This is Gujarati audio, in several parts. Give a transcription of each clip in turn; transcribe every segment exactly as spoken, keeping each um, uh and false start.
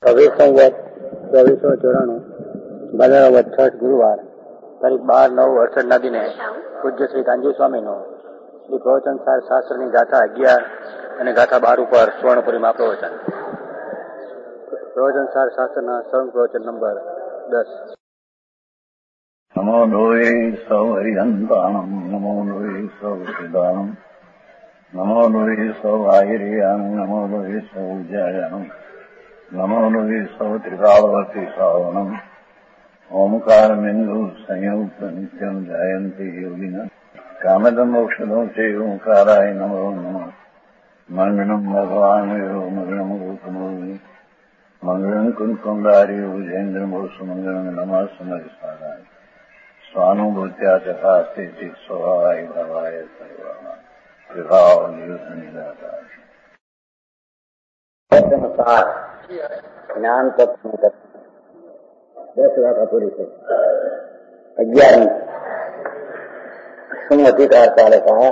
છવ્વીસ સંવત ચોવીસો ચોરાણું ભાદરવા છઠ ગુરુવાર તારીખ બાર નવ અડસઠના દિને પૂજ્ય શ્રી કાનજી સ્વામીનો શ્રી પ્રવચન સાર શાસ્ત્રની ગાથા અગિયાર અને ગાથા બાર ઉપર સુવર્ણપુરીમાં પ્રવચન. પ્રવચન સાર શાસ્ત્રના સ્વર્ણ પ્રવચન નંબર દસ. નમો લોહી સૌ હરિહંતાણમ નમો લોહી સૌ સિદ્ધાણમ નમો લોહી સૌ આહિર્યાણમ નમો લોહી સૌ જયાણમ નમો લોહી સૌ ત્રિકાળવતી શ્રાવણમ ઓમકાર બિંદુ સંયુક્ત નિત્યમ જયંતી યોગિન કામદમ મોક્ષદો છે ઓંકારાય નમો નમઃ મંગલમ ભગવાન મંગલમ ગૌતમો મંગલમ કુંકુંડારી ઉજેન્દ્ર મોક્ષ મંગલમ નમઃ સમયસારાય સ્વાનુભૂત્યા તથા સ્થિતિ સ્વભાવાય ભવાય સર્વાના વિભાવ નિયુદ્ધ નિરાકાર જ્ઞાન તત્વ દસ વાતા પૂરી થઈ. અગિયારમી શું અધિકાર ચાલે કहा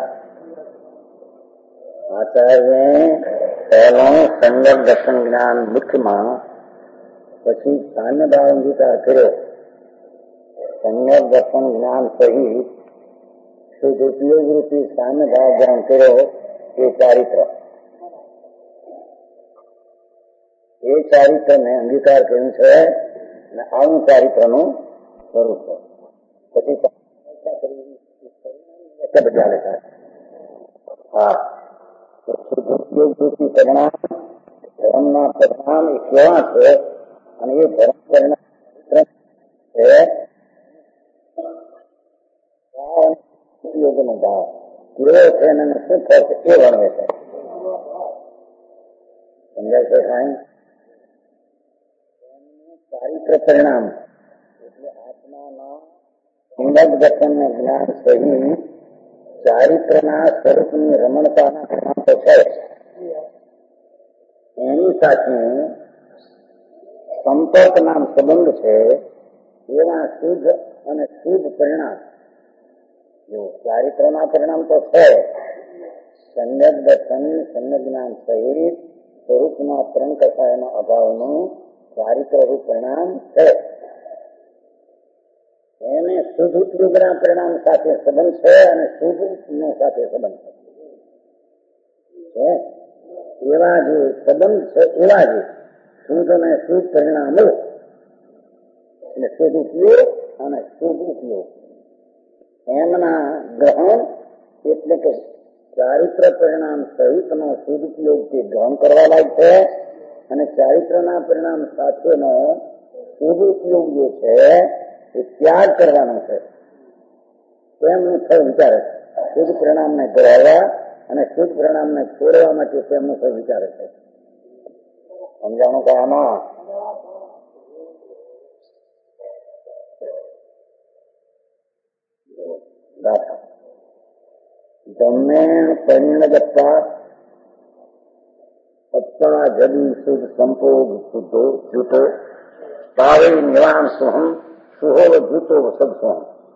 આચાર્ય પહેલું સંગત દર્શન જ્ઞાન મુખ્યમાં, પછી સામ્ય ભાવ અંગીકાર કર્યો. સંગત દર્શન જ્ઞાન સહિત શુદ્ધ ઉપયોગ રૂપી સામ્ય ભાવ ગ્રહણ કર્યો. એ ચારિત્ર એ ચારિત્ર ને અંગીકાર કર્યું છે અને આવું ચારિત્રનું સ્વરૂપ છે. પછી બધા લેતા હા શુદ્ધ રૂપી પરિણામ ધર્મના પરિણામ એ કેવા છે અને એ ધર્મ પરિણામ છે ઉપયોગનો ભાવ કેવો છે અને શું થશે એ વર્ણવે છે. સમજાય છે સાહેબ? ચારિત્ર પરિણામ એટલે આત્માના સંગત દર્શન જ્ઞાન સહિત ચારિત્રના સ્વરૂપની રમણતાના પરિણામ તો છે. એની સાથે સંપર્ક નામ સંબંધ છે. એવા શુદ્ધ અને શુદ્ધ પરિણામ જો ચારિત્રના પરિણામ તો છે. સંગત દર્શન સંગત જ્ઞાન સહિત સ્વરૂપના ત્રણ કસાયના અભાવનું ચારિત્ર રૂપ પરિણામ છે. એને શુદ્ધ ઉપયોગના પરિણામ સાથે સંબંધ છે અને શુદ્ધ નો સાથે સંબંધ છે. એવા જે સંબંધ છે એવા જે શુદ્ધ અને શુદ્ધ પરિણામો એટલે શુદ્ધ ઉપયોગ અને શુદ્ધ ઉપયોગ એમના ગ્રહણ એટલે કે ચારિત્ર પરિણામ સહિતનો શુદ્ધ ઉપયોગ તે ગ્રહણ કરવા લાયક છે અને ચારિત્રના પરિણામ સાથેનો શુદ્ધ ઉપયોગ જે છે એ ત્યાગ કરવાનો છે. તેમનું ફળ વિચારે છે. શુદ્ધ પરિણામને ગ્રહવા અને શુદ્ધ પરિણામને છોડવા માટે તેમનું ફળ વિચારે છે. સમજાણું કે આમાં દાખલા દમેણ પરિણગતા અત્તા જદી શુદ્ધ સંપોગ શુદ્ધો જૂતો તાવે નિવાન સોહમ સુહોવ જૂતો સદસોહમ.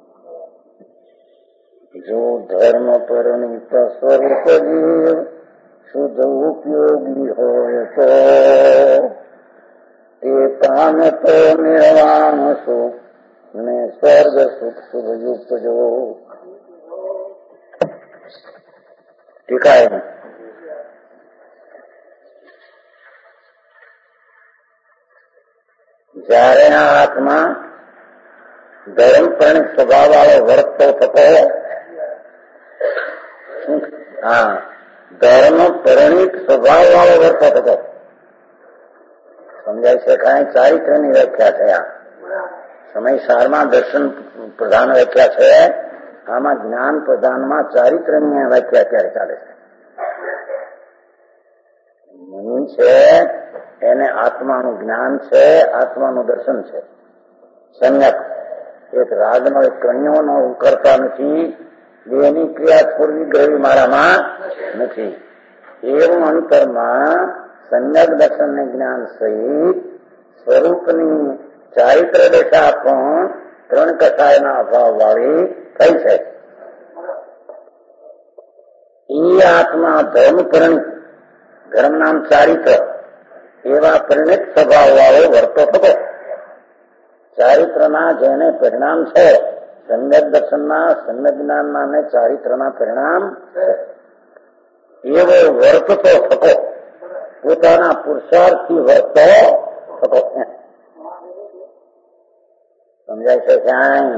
જો ધર્મ પરિણીત સ્વરૂપ જીવ શુદ્ધ ઉપયોગી હોય તો તે કામ તો નિર્વાણ સુખ ને સ્વર્ગ સુખ શુભ યુક્ત જો. ટીકાય જયારે આ આત્મા ધર્મ પરિણિત સ્વભાવ વાળો વર્તતો થતો હા ધર્મ પરિણિત સ્વભાવ વાળો વર્તતો થતો સમજાય છે. કાંઈ ચારિત્રની વ્યાખ્યા છે. આ સમય સારમાં દર્શન પ્રધાન વ્યાખ્યા છે. આમાં જ્ઞાન પ્રધાનમાં ચારિત્રની વ્યાખ્યા અત્યારે ચાલે છે. મુનિ છે એને આત્માનું જ્ઞાન છે, આત્માનું દર્શન છે. સંયક એક રાગનો એક કણિયોનો કરતા નથી. એની ક્રિયા પૂર્વી ગ્રહી મારામાં નથી. એવું અંતરમાં સંયક દર્શન ને જ્ઞાન સહિત સ્વરૂપની ચારિત્ર દશા પણ ત્રણ કસાયના અભાવ વાળી થઈ છે. એ આત્મા ધર્મ પરિણિત ધર્મ નામ ચારિત્ર એવા પરિણિત સ્વભાવ વાળો વર્તો થતો. ચારિત્રના જેને પરિણામ છે, સમ્યક દર્શનના સમ્યક જ્ઞાનના ને ચારિત્રના પરિણામ છે, એવો વર્તતો થતો, પોતાના પુરુષાર્થથી વર્તો થતો. સમજાય છે ક્યાંય?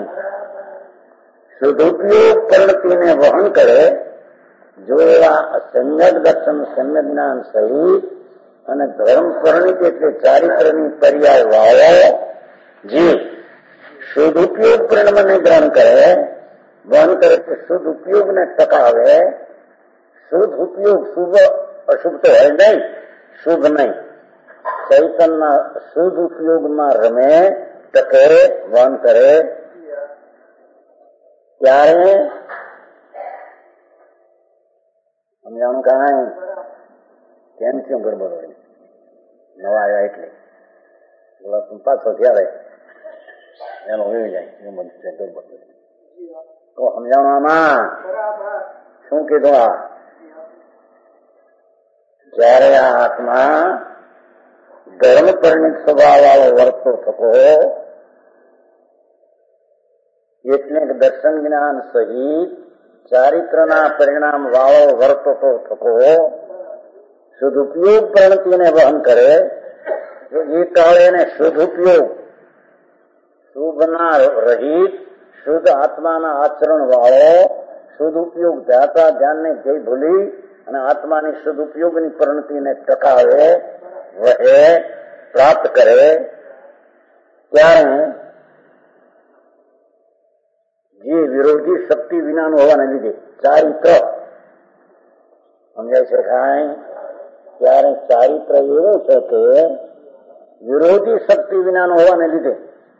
સદુપયોગ પરિણતિને વહન કરે જો એવા સમ્યક દર્શન સમ્યક જ્ઞાન સહિત અને ધર્મ પરિણિત એટલે ચારિત્રની પર્યાય વાળો જીવ સદુપયોગ પરિણામને ગ્રહણ કરે, વહન કરે કે શુદ્ધ ઉપયોગને ટકાવે. શુદ્ધ ઉપયોગ શુભ અશુભ તો હોય નહીં, શુભ નહીં, ચૈતનના શુદ્ધ ઉપયોગમાં રમે, ટકે, વહન કરે. ત્યારે સમજાણું કાંઈ કેમ થયું ગડબડ હોય? નવા આવ્યા એટલે પાછો ત્યારે એનો વેવી જાય એ બધું છે ગડબડ. તો સમજાણું આમાં શું કીધું? આ જયારે આ આત્મા ધર્મ પરિણિત સ્વભાવ વાળો વર્તો થતો એટલે દર્શન જ્ઞાન સહિત ચારિત્રના પરિણામ વાળો વર્તો થતો સદુપયોગ પ્રણતિને વહન કરે. એ કાળે એને સદુપયોગ શુભના રહિત શુદ્ધ આત્માના આચરણ વાળો સદુપયોગ ધ્યાતા ધ્યાનને જય ભૂલી અને આત્માની સદુપયોગની પરિણતિને ટકાવે, વહે, પ્રાપ્ત કરે. ત્યારે જે વિરોધી શક્તિ વિનાનું હોવાને લીધે ચારિત્ર સમજાય છે કાંઈ? ત્યારે ચારિત્ર એવું છે કે વિરોધી શક્તિ વિનાનું હોવાને લીધે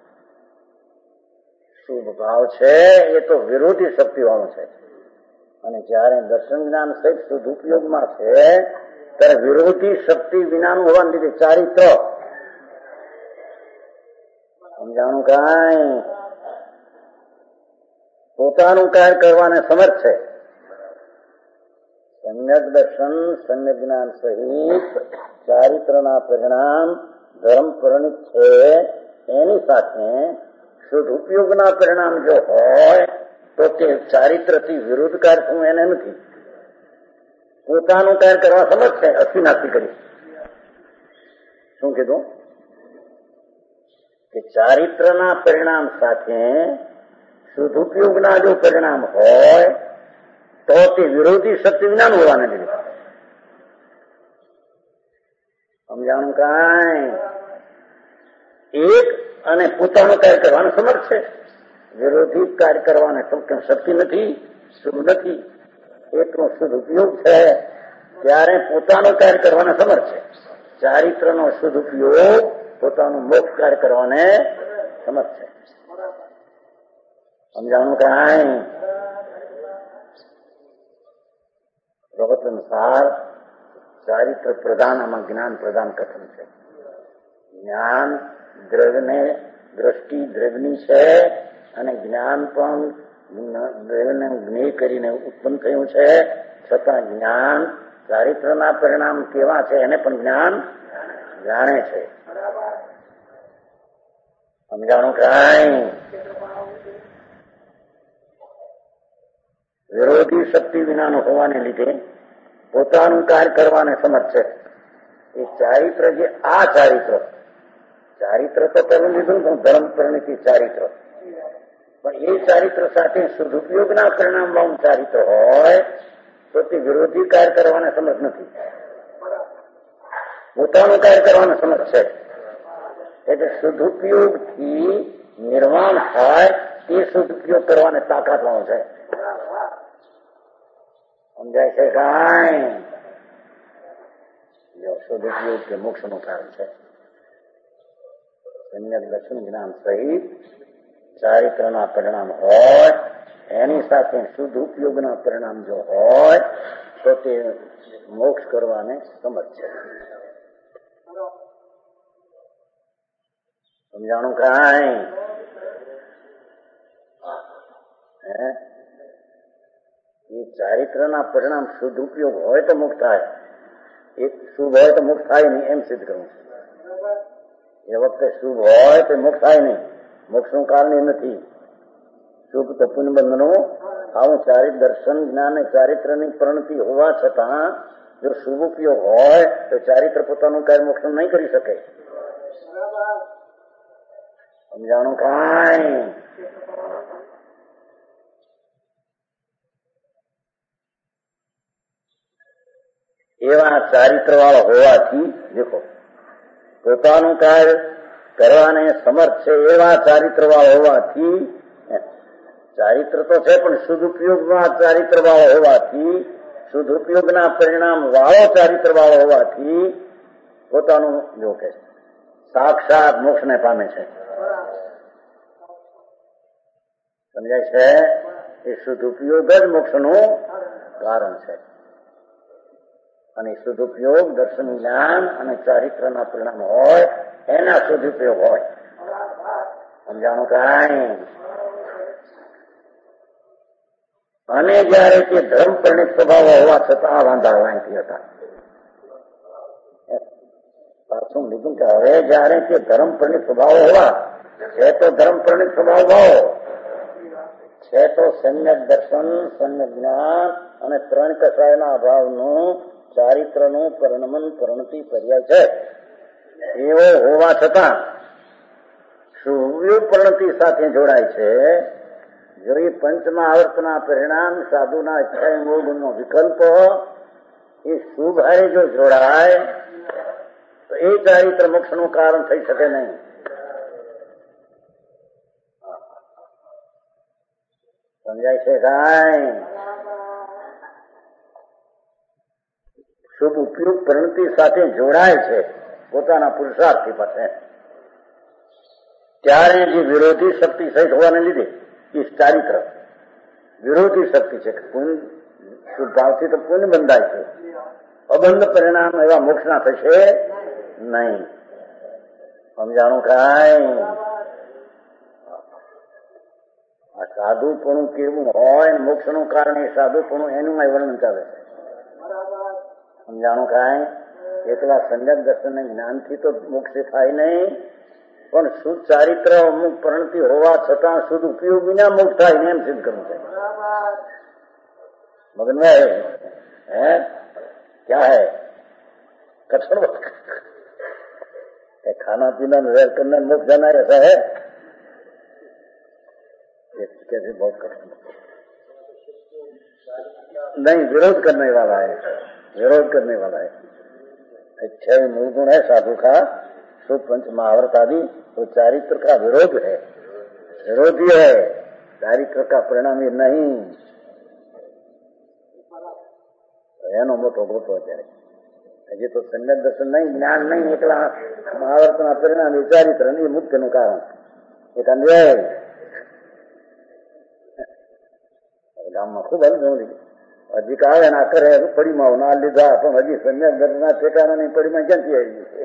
શુભ ભાવ છે એ તો વિરોધી શક્તિ વાળું છે, અને જયારે દર્શન જ્ઞાન સહિત શુદ્ધ ઉપયોગમાં છે ત્યારે વિરોધી શક્તિ વિનાનું હોવાને લીધે ચારિત્ર. સમજાણું કાંઈ? પોતાનું કાર્ય કરવાને સમર્થ છે. સમ્યક દર્શન સમ્યક જ્ઞાન સહિત ચારિત્રના પરિણામ ધર્મ પરિણિત છે, એની સાથે શુદ્ધ ઉપયોગના પરિણામ જો હોય તો તે ચારિત્રથી વિરુદ્ધ કાર્ય થવું એને નથી. પોતાનું કાર્ય કરવા સમર્થ છે, અસ્થિનાસ્તિ કરી. શું કીધું? કે ચારિત્રના પરિણામ સાથે શુદ્ધ ઉપયોગના જો પરિણામ હોય તો તે વિરોધી શક્તિ વિનાનું હોવાને લીધે. સમજાણું કાંઈ? એક અને પોતાનું કાર્ય કરવાનું સમર્થ છે, વિરોધી કાર્ય કરવાને શક્તિ નથી, શુભ નથી, એટલો શુદ્ધ ઉપયોગ છે. ત્યારે પોતાનું કાર્ય કરવાને સમર્થ છે. ચારિત્રનો શુદ્ધ ઉપયોગ પોતાનું મોક્ષ કાર્ય કરવાને સમર્થ છે. સમજાણું કાંઈ? પ્રવચન સાર ચારિત્ર પ્રધાન આમાં જ્ઞાન પ્રધાન કથન છે. જ્ઞાન દ્રવ્યને દ્રષ્ટિ દ્રવ્યની છે અને જ્ઞાન પણ દ્રવ્યને જ્ઞેય કરીને ઉત્પન્ન થયું છે, છતાં જ્ઞાન ચારિત્રના પરિણામ કેવા છે એને પણ જ્ઞાન જાણે છે. સમજાણું કાંઈ? વિરોધી શક્તિ વિનાનું હોવાને લીધે પોતાનું કાર્ય કરવાને સમર્થ છે. એ ચારિત્ર જે આ ચારિત્ર ચારિત્ર તો પેલું લીધું પણ ધર્મ પરિણતિ ચારિત્ર, પણ એ ચારિત્ર સાથે સદુપયોગના પરિણામ વાળું ચારિત્ર હોય તો તે વિરોધી કાર્ય કરવાને સમર્થ નથી, પોતાનું કાર્ય કરવાને સમર્થ છે. એટલે સદુપયોગથી નિર્વાણ થાય એ સદુપયોગ કરવાને તાકાત વાળું છે. સમજાય છે કાંઈ? જો સદુપયોગ કે મોક્ષનું કારણ છે. સમ્યક દર્શન જ્ઞાન સહિત ચારિત્રના પરિણામ હોય એની સાથે શુદ્ધ ઉપયોગના પરિણામ જો હોય તો તે મોક્ષ કરવાને સમર્થ છે. સમજાણું કાંઈ? હે એ ચારિત્રના પરિણામ શુદ્ધ ઉપયોગ હોય તો મુક્ત થાય, એક શુભ હોય તો મોક્ષ થાય નહીં એમ સિદ્ધ કરવું છે. એ વખતે શુભ હોય તો મોક્ષ થાય નહીં, મોક્ષનું કારણ એ નથી. શુભ તો પુણ્યબંધનો આવું ચારિત્ર દર્શન જ્ઞાન ચારિત્રની પરિણતિ હોવા છતાં જો શુભ ઉપયોગ હોય તો ચારિત્ર પોતાનું કાર્ય મોક્ષ નહીં કરી શકે. સમજાણું કાંઈ? એવા ચારિત્ર વાળો હોવાથી દેખો પોતાનું કાર્ય કરવાને સમર્થ છે એવા ચારિત્ર વાળો હોવાથી, ચારિત્ર તો છે પણ શુદ્ધ ઉપયોગમાં ચારિત્ર વાળો હોવાથી, શુદ્ધ ઉપયોગના પરિણામ વાળો ચારિત્ર વાળો હોવાથી પોતાનું જો કે સાક્ષાત મોક્ષને પામે છે. સમજાય છે? એ શુદ્ધ ઉપયોગ જ મોક્ષનું કારણ છે. અને શુદ્ધ ઉપયોગ દર્શન જ્ઞાન અને ચારિત્રના પરિણામ હોય એના શુદ્ધ ઉપયોગ હોય. સમજાણું કાંઈ? અને જયારે તે ધર્મ પરિણિત સ્વભાવ હોવા છતાં આ વાંધા વાંચી હતા. પાછું લીધું કે હવે જયારે તે ધર્મ પરિણિત સ્વભાવ હોવા છે તો ધર્મ પરિણિત સ્વભાવ ભાવો છે તો સમ્યક દર્શન સમ્યક જ્ઞાન અને ત્રણ કસાયના અભાવનું ચારિત્રનું પરિણમન પરિણતિ પર્યાય છે. એવો હોવા છતાં શુભ પરિણતિ સાથે જોડાય છે. જો એ પંચમા આવર્તના પરિણામ સાધુના ઈચ્છા મૂળનો વિકલ્પ એ શુભ હારે જો જોડાય તો એ ચારિત્ર મોક્ષનું કારણ થઈ શકે નહીં. સમજાય છે કાંઈ? શુભ ઉપયોગ પરિણતિ સાથે જોડાય છે પોતાના પુરુષાર્થથી પાસે, ત્યારે જે વિરોધી શક્તિ સહિત હોવાને લીધે એ ચારિત્ર વિરોધી શક્તિ છે. પુણ્ય શુભ ભાવથી તો પુણ્ય બંધાય છે, અબંધ પરિણામ એવા મોક્ષના થશે નહીં. સમજાણું કાંઈ? આ સાધુપણું કેવું હોય મોક્ષનું કારણ એ સાધુપણું એનું વર્ણન ચાલે છે. સમજાણું કાંઈ? એકલા સમ્યક દર્શન જ્ઞાનથી તો મોક્ષ થાય નહીં, પણ શુદ્ધ ચારિત્ર અમુક પરિણતિ હોવા છતાં શુદ્ધ ઉપયોગ વિના મોક્ષ થાય ને એમ સિદ્ધ કરવું છે. મગન में है क्या है कठिन खाना पीना व्यवहार करना मोक्ष जाना ऐसा है कैसे बहुत कठिन नहीं. विरोध करने वाला है, विरोध करने वाला है. अच्छा मूल गुण है साधु का शुभ पंच महावरत आदि तो चारित्र का विरोध है, विरोधी है. चारित्र का परिणाम ये नहीं. એનો મોટો ગોટો અત્યારે હજી તો સમ્યક દર્શન નહીં, જ્ઞાન નહીં, એકલા મહાવર્તના પરિણામ એ ચારિત્ર નહીં મુક્તિનું કારણ. એક અન્વય ગામમાં ખૂબ અનુભવ હજી આવે ના કરે પડીમાં ના લીધા પણ હજી સમ્યક દર્શનના ઠેકાણા ની પડીમાં ક્યાંથી આવી છે?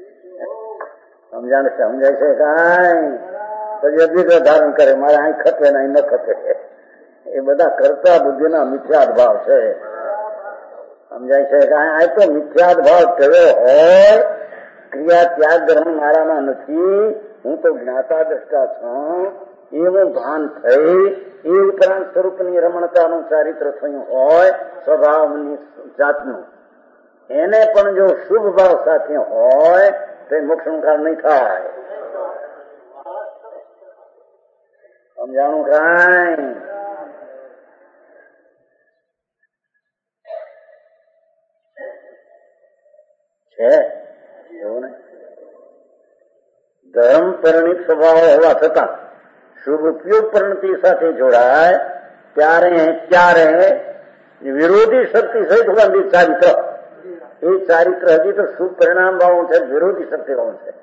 સમજાણ સમજાય છે કાંઈ? પછી અભિગ્રહ ધારણ કરે મારે અહીં ખપે ને અહીં ન ખપે. એ બધા કરતા બુદ્ધિના મિથ્યાદ ભાવ છે. સમજાય છે કે આ તો મિથ્યાદ ભાવ થયો હોય, ક્રિયા ત્યાગ ગ્રહણ મારામાં નથી, હું તો જ્ઞાતા દ્રષ્ટા છું એવું ભાન થઈ એ ઉપરાંત સ્વરૂપની રમણતાનું ચારિત્ર થયું હોય સ્વભાવની જાતનું, એને પણ જો શુભ ભાવ સાથે હોય તો મોક્ષનું કારણ નહીં થાય. સમજાણું કાંઈ? છે એવું ને ધર્મ પરિણિત સ્વભાવ હોવા છતાં શુભ ઉપયોગ પરિણતિ સાથે જોડાય ત્યારે ત્યારે વિરોધી શક્તિ સહિત હોવાની ચારિત્ર એ ચારિત્ર હજી તો શુભ પરિણામ વાળું છે, વિરોધી શક્તિ વાળું છે.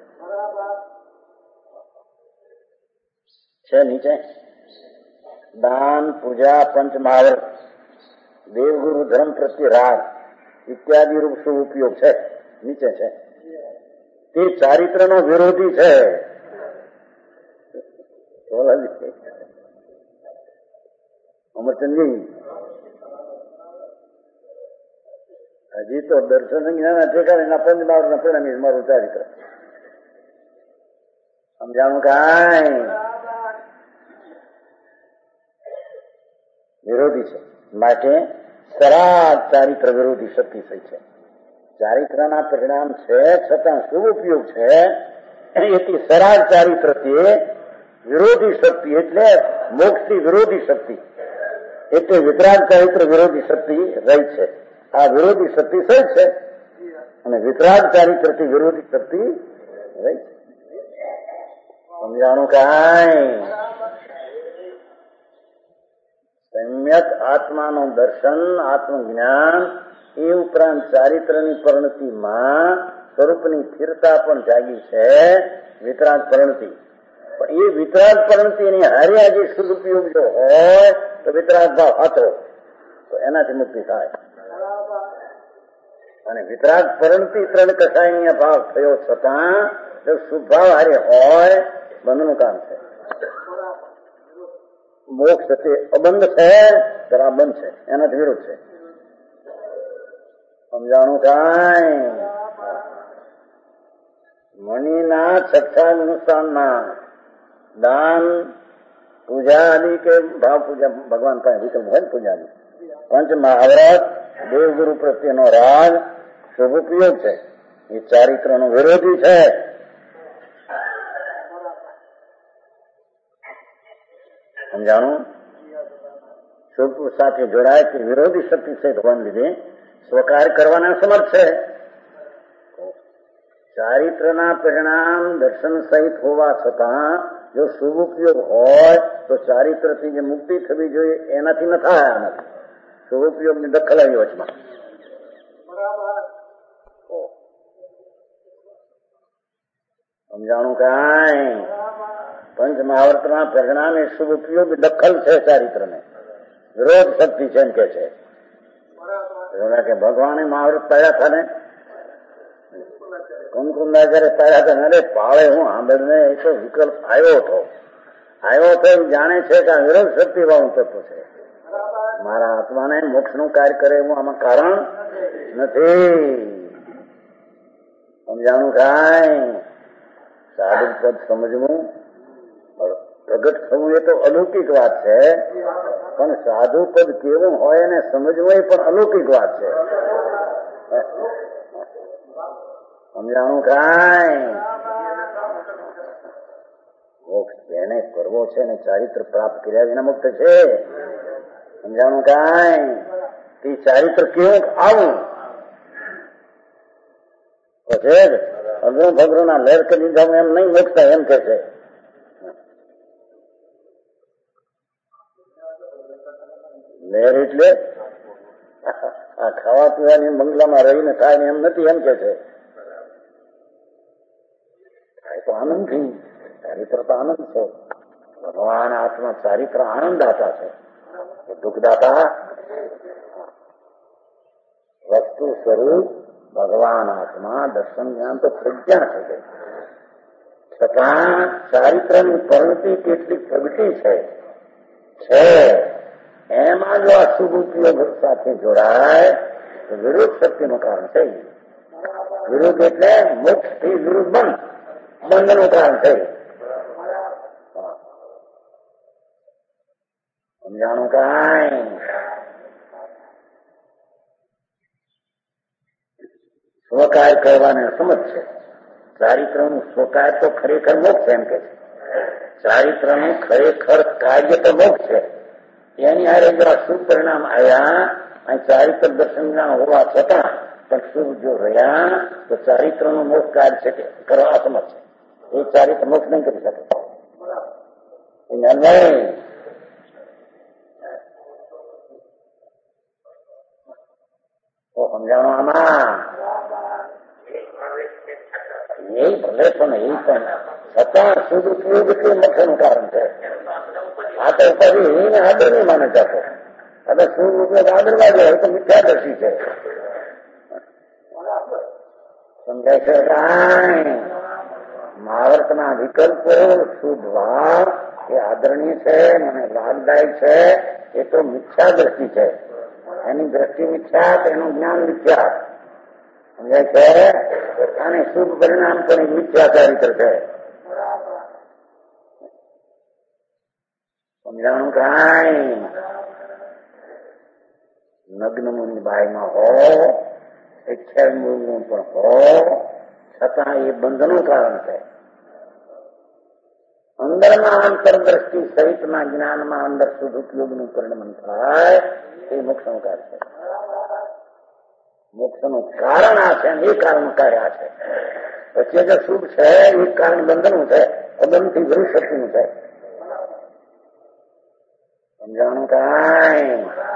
છે નીચે દાન પૂજા પંચ મહાવર્ત દેવગુરુ ધર્મ પ્રત્યે રાગ ઇત્યાદિ રૂપ શુભ ઉપયોગ છે. નીચે છે તે ચારિત્ર નો વિરોધી છે. અમરચંદજી હજી તો દર્શન જ્ઞાન ઠેકાણે એના પંચ બાવરના પરિણામે મારું ચારિત્ર સમજાણું કાંઈ વિરોધી છે. માટે સરાગ ચારિત્ર વિરોધી શક્તિ થઈ છે. ચારિત્રના પરિણામ છે છતાં શુભ ઉપયોગ છે એથી સરાગ ચારિત્રથી વિરોધી શક્તિ એટલે મોક્ષથી વિરોધી શક્તિ એટલે વિતરાગ ચારિત્ર વિરોધી શક્તિ રહી છે. આ વિરોધી શક્તિ થઈ છે અને વિતરાગ ચારિત્રથી વિરોધી શક્તિ રહી છે. સમજાણું કાંઈ સમ્યક આત્માનું દર્શન આત્મજ્ઞાન એ ઉપરાંત ચારિત્રની પરિણતિમાં સ્વરૂપની સ્થિરતા પણ જાગી છે. વિતરાગ પરિણતિ પણ એ વિતરાગ પરિણતિની હારે જે શુદ્ધ ઉપયોગ જો હોય તો વિતરાગ ભાવ હતો તો એનાથી મુક્તિ થાય. અને વિતરાગ પરિણતિ ત્રણ કસાયણીય ભાવ થયો છતાં જો શુભ ભાવ હારે હોય બંધનું કામ છે. મોક્ષ તે અબંધ છે જરા બંધ છે એનાથી વિરોધ છે. સમજાણું કાંઈ મણીના છઠ્ઠા અનુષ્ઠાનના દાન પૂજા આદિ કે ભાવ પૂજા ભગવાન પાસે વિકલ્પ હોય ને પૂજાની પંચ મહાવ્રત દેવગુરુ પ્રત્યેનો રાગ શુભ ઉપયોગ છે. એ ચારિત્રનો વિરોધી છે. સમજાણું શુભ સાથે જોડાય કે વિરોધી શક્તિ છે હોવાને લીધે સ્વકાર કરવાના સમર્થ છે. ચારિત્રના પરિણામ દર્શન સહિત હોવા છતાં જો શુભ ઉપયોગ હોય તો ચારિત્રથી જે મુક્તિ થવી જોઈએ એનાથી ન થાય. આનાથી શુભ ઉપયોગની દખલ આવી વચમાં સમજાણું કાંઈ પંચ મહાવર્તના પરિણામે શુભ ઉપયોગ દખલ છે. ચારિત્રને વિરોધ શક્તિ છે એમ કે છે કે ભગવાને મહાવ્રત પાડ્યા હતા ને કુમકુંડા જયારે પાડ્યા હતા અરે પાળે હું આંબેડને એ તો વિકલ્પ આવ્યો હતો આવ્યો હતો એમ જાણે છે કે આ વિરોધ શક્તિ વાળું તત્વ છે. મારા આત્માને મોક્ષનું કાર્ય કરે એવું આમાં કારણ નથી. સમજાણું કાંઈ સાધુ પદ સમજવું પ્રગટ થવું એ તો અલૌકિક વાત છે પણ સાધુ પદ કેવું હોય એને સમજવું એ પણ અલૌકિક વાત છે. સમજાણું કાંઈ મોક્ષ એને કરવો છે ને ચારિત્ર પ્રાપ્ત કર્યા વિના મુક્ત છે. સમજાણું કાંઈ તે ચારિત્ર કેવું આવું પછી અઘરું ભગરું ના લેર કરી દીધા એમ નહીં મોક્ષતા એમ કે છે. લહેર એટલે આ ખાવા પીવાની બંગલામાં રહીને થાય ને એમ નથી એમ કે છે. તો આનંદ થી ચારિત્ર તો આનંદ છે. ભગવાન આત્મા ચારિત્ર આનંદદાતા છે. દુઃખદાતા વસ્તુ સ્વરૂપ ભગવાન આત્મા દર્શન જ્ઞાન તો પ્રજ્ઞા થઈ ગઈ છતાં ચારિત્રની પરિણતિ કેટલી પ્રગતિ છે છે એમાં જો આ શુભ ઉપયોગ સાથે જોડાય તો વિરોધ શક્તિનું કારણ છે. વિરોધ એટલે મોક્ષ થી વિરુદ્ધ બંધ બંધનું કારણ છે. સમજાણું કાંઈ સ્વકાર કરવાને સમજ છે. ચારિત્રનું સ્વકાર તો ખરેખર મોક્ષ એમ કે છે. ચારિત્રનું ખરેખર કાર્ય તો મોક્ષ છે. એની હારે જો આ શુભ પરિણામ આવ્યા અને ચારિત્ર દર્શન હોવા છતાં પણ શુભ જો રહ્યા તો ચારિત્રનું મોક્ષ કાર્ય છે કે કરવા સમજ છે. એ ચારિત્ર મોક્ષ નહીં કરી શકે. નહીં તો સમજાણું આમાં એ ભલે પણ એ પણ છતાં શુભ ઉપયોગ એટલે મોક્ષનું કારણ છે. આ તો પછી એને આદર નહીં માને જતો. હવે શુભ ઉપયોગ આદરવા જાય તો મિથ્યાદર્શી છે. સમજાય છે કાંઈ મહાવર્તના વિકલ્પો શુભ ભાવ એ આદરણીય છે મને લાભદાયક છે એ તો મિથ્યાદર્શી છે. એની દ્રષ્ટિ મિથ્યા, એનું જ્ઞાન મિથ્યા સમજાય છે. અને શુભ પરિણામ પણ મિથ્યા ચારિત્ર છે. સમજાણું કાંઈ નગ્ન મુનિ બાઈમાં હો, શિક્ષણ મૂળનું પણ હો, છતાં એ બંધનું કારણ છે. અંદરમાં અંતરદ્રષ્ટિ સહિતના જ્ઞાનમાં અંદર શુદ્ધ ઉપયોગનું પરિણમન થાય એ મોક્ષનું કાર્ય છે. મોક્ષનું કારણ આ છે, એ કારણ કાર્ય આ છે. પછી જે શુભ છે એ કારણ બંધનનું છે, અબંધથી વિરુદ્ધ શક્તિનું છે. સમજાણું કાંઈ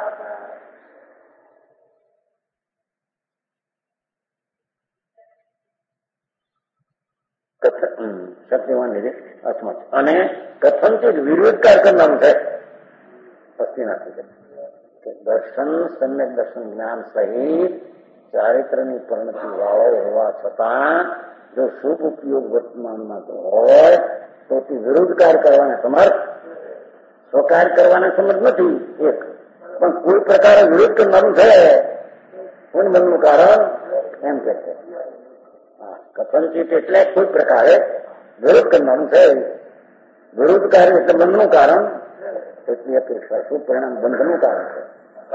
શક્તિવાન લીધે અસમત અને કથનથી વિરોધકાર કરવાનું છે. પસ્તીનાથી દર્શન સમ્યક દર્શન જ્ઞાન સહિત ચારિત્રની પરિણતિ વાળો હોવા છતાં જો શુભ ઉપયોગ વર્તમાનમાં હોય તો તે વિરોધકાર કરવાને સમર્થ, સ્વકાર કરવાને સમર્થ નથી. એક પણ કોઈ પ્રકારે વિરોધ કરવાનું છે. કોણ બનનું કારણ એમ કે છે કથનચિત એટલે કોઈ પ્રકારે વિરોધ કરવાનું છે. વિરોધ કાર્ય એટલે બંધનું કારણ, એટલે અપેક્ષા શું પરિણામ બંધનું કારણ છે.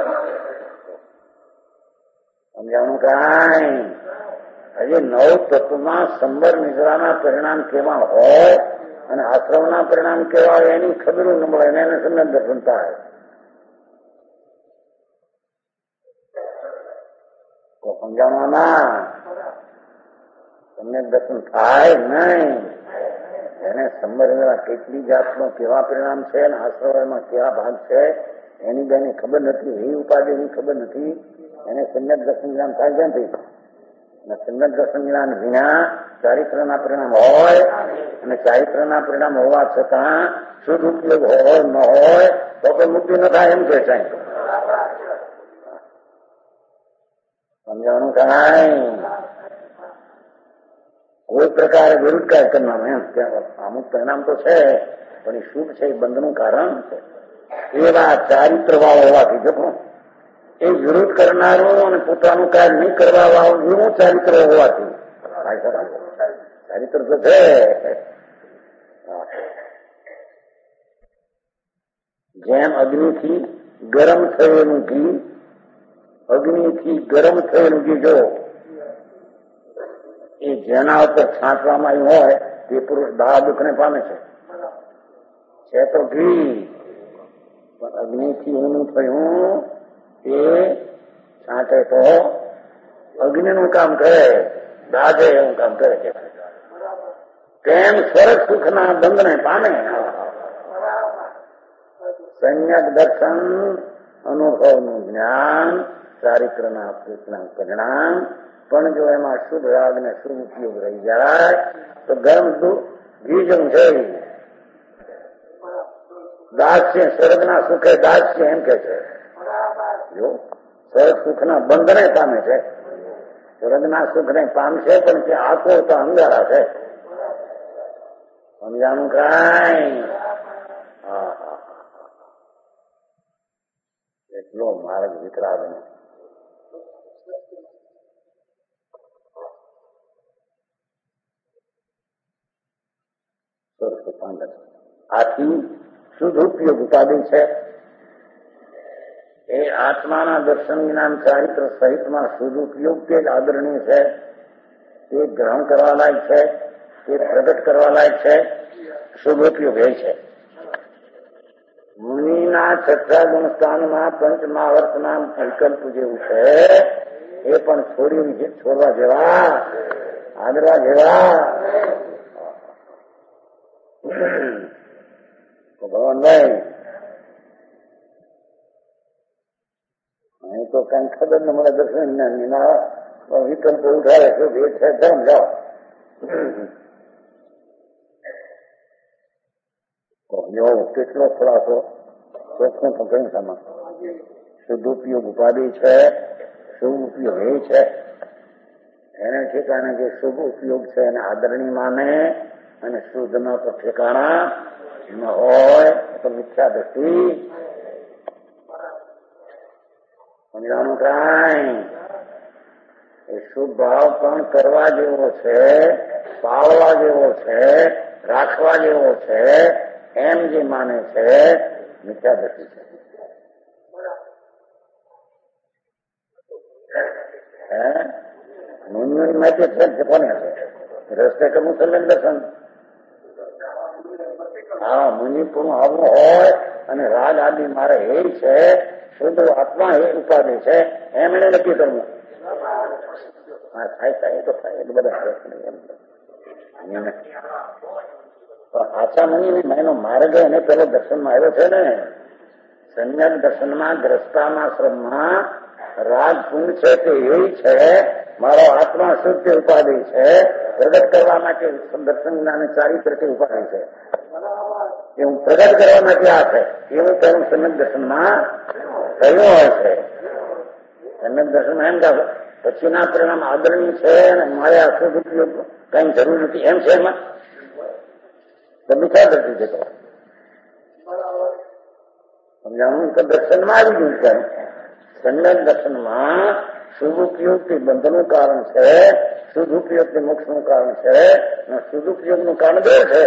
સમજાવવાનું કાંઈ હજી નવ તત્વમાં સંબર નિદ્રાના પરિણામ કેવા હોય અને આશ્રમના પરિણામ કેવા હોય એની ખબર ન મળે એને એને સમ્યક દર્શન થાય. તો સમજાવવાના સમ્યક દર્શન થાય નહીં. એને સંબર કેટલી જાતનો કેવા પરિણામ છે અને આશ્રયમાં કેવા ભાગ છે એની બેની ખબર નથી. એ ઉપાધિ એની ખબર નથી. એને સમ્યક દર્શન જ્ઞાન થાય ક્યાંથી? સમ્યક દર્શન જ્ઞાન વિના ચારિત્રના પરિણામ હોય અને ચારિત્રના પરિણામ હોવા છતાં શુદ્ધ ઉપયોગ હોય ન હોય તો કોઈ મુક્તિ ન થાય એમ કે છે. સમજાવવાનું કાંઈ કોઈ પ્રકારે વિરુદ્ધકાર કરવાનું એમ અમુક પરિણામ તો છે પણ એ શુભ છે એ બંધનું કારણ છે. એવા ચારિત્ર વાળો હોવાથી જપો એ વિરોધ કરનારો અને પોતાનું કાર્ય નહીં કરવા વાળું એવું ચારિત્ર હોવાથી ચારિત્ર તો છે. જેમ અગ્નિથી ગરમ થયેલું ઘી, અગ્નિથી ગરમ થયેલું ઘી જો એ જેના ઉપર છાંટવામાં આવ્યું હોય તે પુરુષ દાહ દુઃખને પામે છે. છે તો ઘી પણ અગ્નિથી ઊનું થયું એ છાંટે તો અગ્નિનું કામ કરે, દાજે એવું કામ કરે છે. તેમ સ્વર્ગ સુખના બંધને પામે. સમ્યક દર્શન અનુભવનું જ્ઞાન ચારિત્રના પરિણામ પણ જો એમાં શુભ રાગ ને શુભ ઉપયોગ રહી જાય તો ગરમ ઘી જેવું છે. દાસ્ય સ્વર્ગના સુખે દાસ્ય એમ કે છે. જો સ્વર્ગ સુખના બંધને પામે છે, સ્વર્ગના સુખને પામશે પણ તે આકુરતા અંગારા છે. સમજાણું કાંઈ એટલો માર્ગ વિતરાગ ને આથી શુદ્ધ ઉપયોગ ઉપાધિ છે. એ આત્માના દર્શન જ્ઞાન ચારિત્ર સહિતમાં શુદ્ધ ઉપયોગ તે જ આદરણીય છે, તે ગ્રહણ કરવા લાયક છે, તે પ્રગટ કરવા લાયક છે. શુભ ઉપયોગ એ છે. મુનિના છઠ્ઠા ગુણસ્થાનમાં પંચમાવર્તના વિકલ્પ જેવું છે એ પણ છોડી છોડવા જેવા, આદરવા જેવા. ભગવાન ભાઈ અહીં તો કઈ ખબર ન મળે દર્શન જ્ઞાનના વિકલ્પ ઉઠાવે છે. ભેદ છે ધર્મ જાઓ. જો કેટલો ખુલાસો ચોખ્ખું પકડવામાં શુદ્ધ ઉપયોગ ઉપાધિ છે, શુભ ઉપયોગ એ છે. એને ઠેકાણે જે શુભ ઉપયોગ છે એને આદરણી માને અને શુદ્ધ નો તો ઠેકાણા ન હોય તો મિથ્યા દ્રષ્ટિ. સમજાણું કાંઈ એ શુભ ભાવ પણ કરવા જેવો છે, પાળવા જેવો છે, રાખવા જેવો છે, એમ જે માને છે મિથ્યા દ્રષ્ટિ છે. મુનિઓની માહિતી છે કોને છે રસ્તે કરવું સમ્યક દર્શન. હા, મુનિ પૂરું આવવું હોય અને રાગ આદિ મારે એ છે, શુદ્ધ આત્મા એ ઉપાધિ છે, એમ એને નક્કી કરવું. હા, થાય થાય તો થાય એટલે બધા આશા મુનિ એનો માર્ગ એને પેલો દર્શનમાં આવ્યો છે ને. સમ્યક દર્શનમાં ગ્રસ્તાનાશ્રમમાં રાગ પુંજ છે તે એ છે, મારો આત્મા શુદ્ધ ઉપાધિ છે, પ્રગટ કરવા માટે દર્શન જ્ઞાન ચારિત્ર કે ઉપાધિ છે, એ હું પ્રગટ કરવા માટે આ છે એવું તેનું સમ્યક દર્શનમાં થયું હોય છે. સમ્યક દર્શનમાં એમ કે પછીના પરિણામ આદરણીય છે અને મારે આ શુદ્ધ ઉપયોગ કઈ જરૂર નથી એમ છે. એમાં તો મિથ્યા દ્રષ્ટિ છે. તો સમજાણું તો દર્શનમાં આવી ગયું છે. સમ્યક દર્શનમાં શુભુપયોગથી બંધનું કારણ છે, શુદ્ધુપયોગથી મોક્ષનું કારણ છે, શુદ્ધુપયોગનું કારણ બે છે.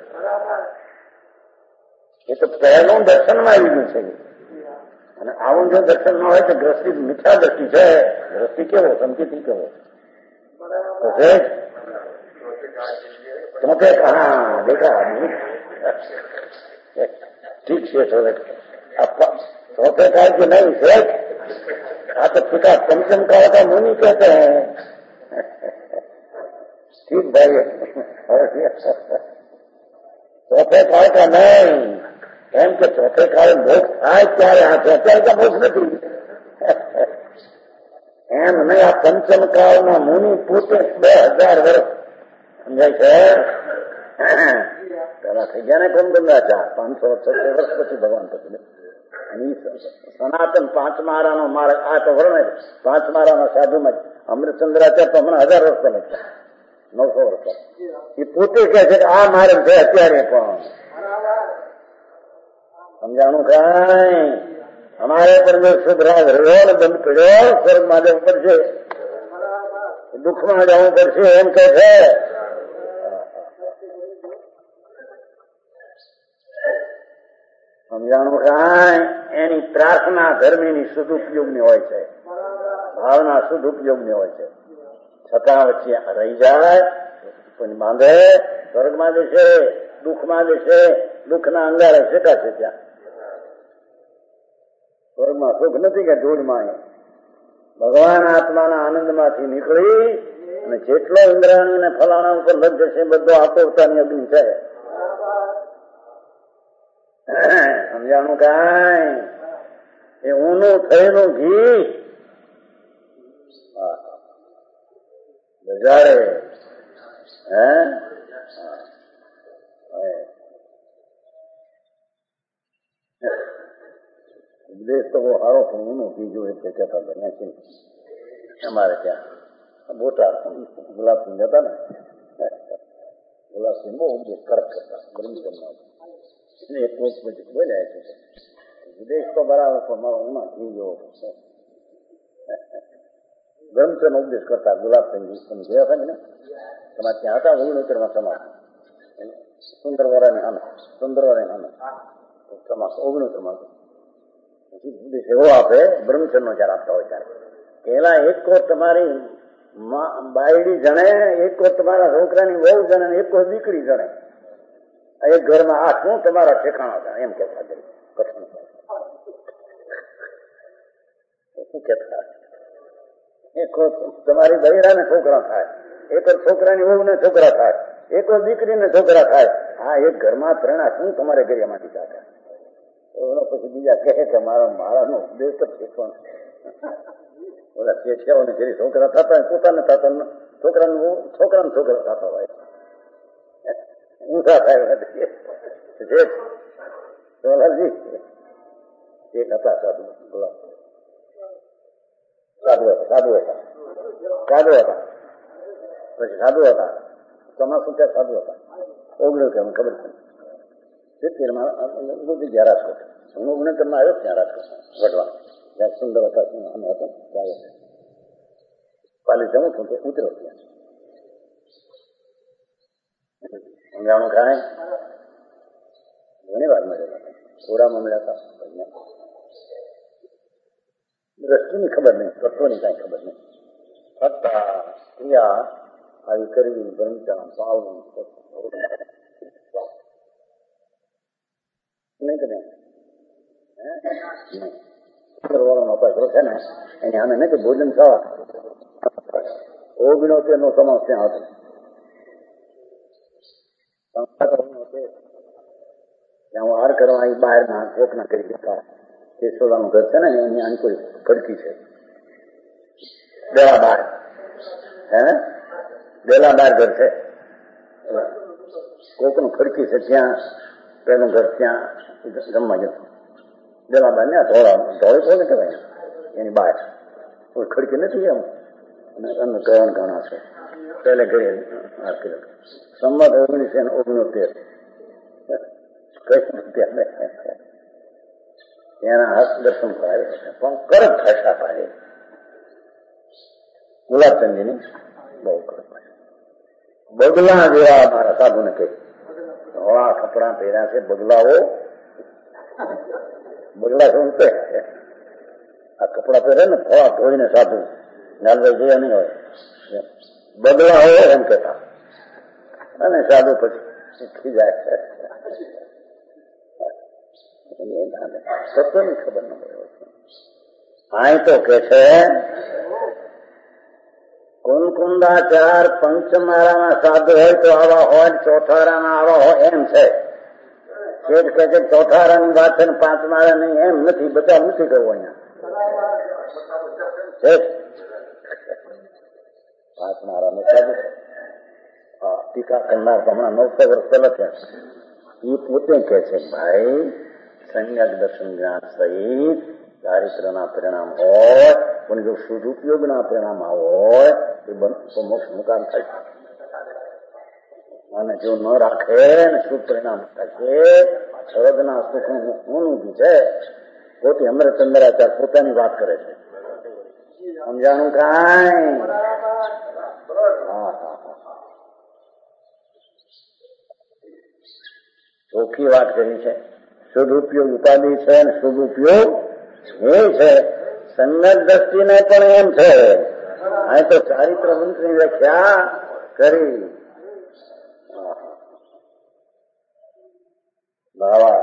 એ તો પહેલું દર્શનમાં આવી ગયું છે. અને આવું જો દર્શન ન હોય તો દ્રષ્ટિ મિથ્યા દ્રષ્ટિ છે. દ્રષ્ટિ કેવો સંકેતી કેવો ચોથે હા દેખા ઠીક છે. ચોथे काल की नहीं है, आ तो पिता पंचम काल का मुनि कहते हैं. ठीक भाई, ચોથે કાળ का नहीं એમ કે ચોથે કાળે મોક્ષ થાય ત્યારે આ છે, અત્યારે તો મોક્ષ નથી એમ નહીં. આ પંચમ કાળના મુનિ પોતે બે હજાર વર્ષ સમજાય છે પેલા થઈ ગયા ને કોમ ગંગાચાર પાંચસો છસો વર્ષ પછી ભગવાન પછી સનાતન પાંચ મારાનો માર્ગ આ તો વર્ણે પાંચ મારાના સાધુમાં અમૃતચંદ્રાચાર્ય તો હમણાં હજાર વર્ષ લખતા નવસો વર્ષ એ પોતે કહે છે કે આ માર્ગ છે અત્યારે પણ. સમજાણું કઈ અમારે પર જો શુદ્ધ રાગ રહ્યો ને બંધ પડ્યો સ્વર્ગમાં જવું પડશે, દુઃખમાં જવું પડશે એમ કે છે. સમજાણું કાંઈ એની પ્રાર્થના ધર્મીની શુદ્ધ ઉપયોગની હોય છે, ભાવના શુદ્ધ ઉપયોગની હોય છે, છતાં વચ્ચે રહી જાય કોઈ બાંધે સ્વર્ગમાં જશે, દુઃખમાં જશે, દુઃખના અંગારે શેકા છે. ત્યાં સ્વર્ગમાં સુખ નથી કે ધૂળમાં. ભગવાન આત્માના આનંદમાંથી નીકળી અને જેટલો ઇન્દ્રાણી અને ફલાણા ઉપર લગ જશે બધો આપોતાની અગ્નિ છે. સમજાણું કાંઈ એ ઊનું થયેલું ઘી બજારે હે ઉપદેશ તો બહુ સારો પણ ઊનું ઘી જોયું તે કહેતા બન્યા છે અમારે ત્યાં બોટા ગુલાબસિંહ હતા ને, ગુલાબસિંહ બહુ ઉપદેશ કડક કરતા બ્રહ્મચર્યમાં એક કોચ પછી બોલ્યા છે વિદેશ તો બરાબર પણ મારો ઉના ઘી જેવો છે. બ્રહ્મચર્યનો ઉપદેશ કરતા ગુલાબસિંહ તમે જોયા હતા ને તમારે ત્યાં હતા ઓગણીસરમાં સમાજ સુંદરવરાની સામે સુંદરવરાની સામે સમાજ ઓગણીસરમાં પછી ઉપદેશ એવો આપે બ્રહ્મચર્યનો જયારે આપતા હોય ત્યારે પેલા એક કોર તમારી બાયડી જણે, એક કોર તમારા છોકરાની વહુ જણે, એક કોર દીકરી જણે, એક ઘરમાં આ શું તમારા ઠેકાણા હતા એમ કેતા કચ્છનું શું કેતા એક તમારી બૈરા ને છોકરા થાય, એક છોકરાની વહુ ને છોકરા થાય, એક દીકરીને છોકરા થાય. આ એક ઘરમાં ત્રણા શું તમારે ઘરિયામાંથી કાઢે. પછી બીજા કહે કે મારા મારાનો ઉપદેશ તો શીખવાનો. ઓલા શેઠિયાઓને ઘરે છોકરા થતા પોતાને થતા છોકરાનું છોકરાને છોકરા થતા હોય ઊંધા થાય સોલાજી એક હતા સાધુ ગુલાબ સાધુ હતા સાધુ હતા સાધુ હતા પછી સાધુ હતા તમારું ત્યાં સાધુ હતા ઓગણીસ કે ખબર છે સિત્તેરમાં બધી ગયા રાજકોટ હું ઓગણીસમાં આવ્યો ત્યાં રાજકોટ વડવા જ્યાં સુંદર હતા અમે હતો ત્યારે પાલી જમું છું તો ઉતરો ત્યાં સમજાણું કાંઈ ઘણી વાર મળેલા થોડામાં મળ્યા હતા દ્રષ્ટિની ખબર નહીં, તત્વની કાંઈ ખબર નહીં. ફક્ત ક્રિયા આવી કરવી બ્રહ્મચાર પાવન નહીં કે નહીં વાળાનો અપાય છે ને એની આમે નહીં કે ભોજન થવા ઓગણોતેર નો સમાસ ત્યાં હતો. ત્યાં વાર કરવા એ બહારના કોકના કરી દીધા. કેશોદાનું ઘર છે ને એની આની કોઈ ખડકી છે બેલા બાર હે બેલા બાર ઘર છે કોકનું ખડકી છે ત્યાં પેલું ઘર ત્યાં જમવા જતું બેલા બાર ને ધોળા ધોળે થોડે કહેવાય એની બહાર કોઈ ખડકી નથી એમ અને કરણ ઘણા છે પેલે ઘરે સંમત ઓગણીસો ને ઓગણોતેર એના હાથ દર્શન કરાવે પણ કરક ભાષા પાડે ગુલાબચંદીની બહુ કરક ભાષા બગલા જેવા અમારા સાધુને કહે ધોળા કપડા પહેર્યા છે બગલાઓ બગલા શું કે આ કપડા પહેરે ને ધોળા ધોઈને સાધુ નાલભાઈ જોયા નહીં હોય બગલા હોય એમ કેતા અને સાધુ પછી શીખી જાય છે સત્યની ખબર ન પડે. અહીં તો કે છે કુંકુંદાચાર પંચમાળાના સાધુ હોય તો આવા હોય, ચોથારાના આવા હોય એમ છે. શેઠ કે છે ચોથારાની વાત છે ને પાંચ માળા નહીં એમ નથી, બધા નથી કરવું અહીંયા. પાંચ માળા ને સાધુ છે. હા, ટીકા કરનાર હમણાં નવસો વર્ષ પહેલા છે એ પોતે કે છે ભાઈ સંજ્ઞક દર્શન જ્ઞાન સહિત ચારિત્રના પરિણામ હોય પણ જો સદુપયોગના પરિણામ હોય એ તો મોક્ષ મુકામ થાય અને જો ન રાખે ને શુભ પરિણામ થશે. શરદના સુખનું ઊનું બી છે પોતે અમૃતચંદ્રાચાર પોતાની વાત કરે છે. સમજાણું કાંઈ? હા હા ચોખ્ખી વાત કરી છે. સદુપયોગ ઉપાધિ છે અને સદુપયોગ એ છે. સંગત દ્રષ્ટિને પણ એમ છે. અહીં તો ચારિત્ર મંત્રની વ્યાખ્યા કરી. બાવા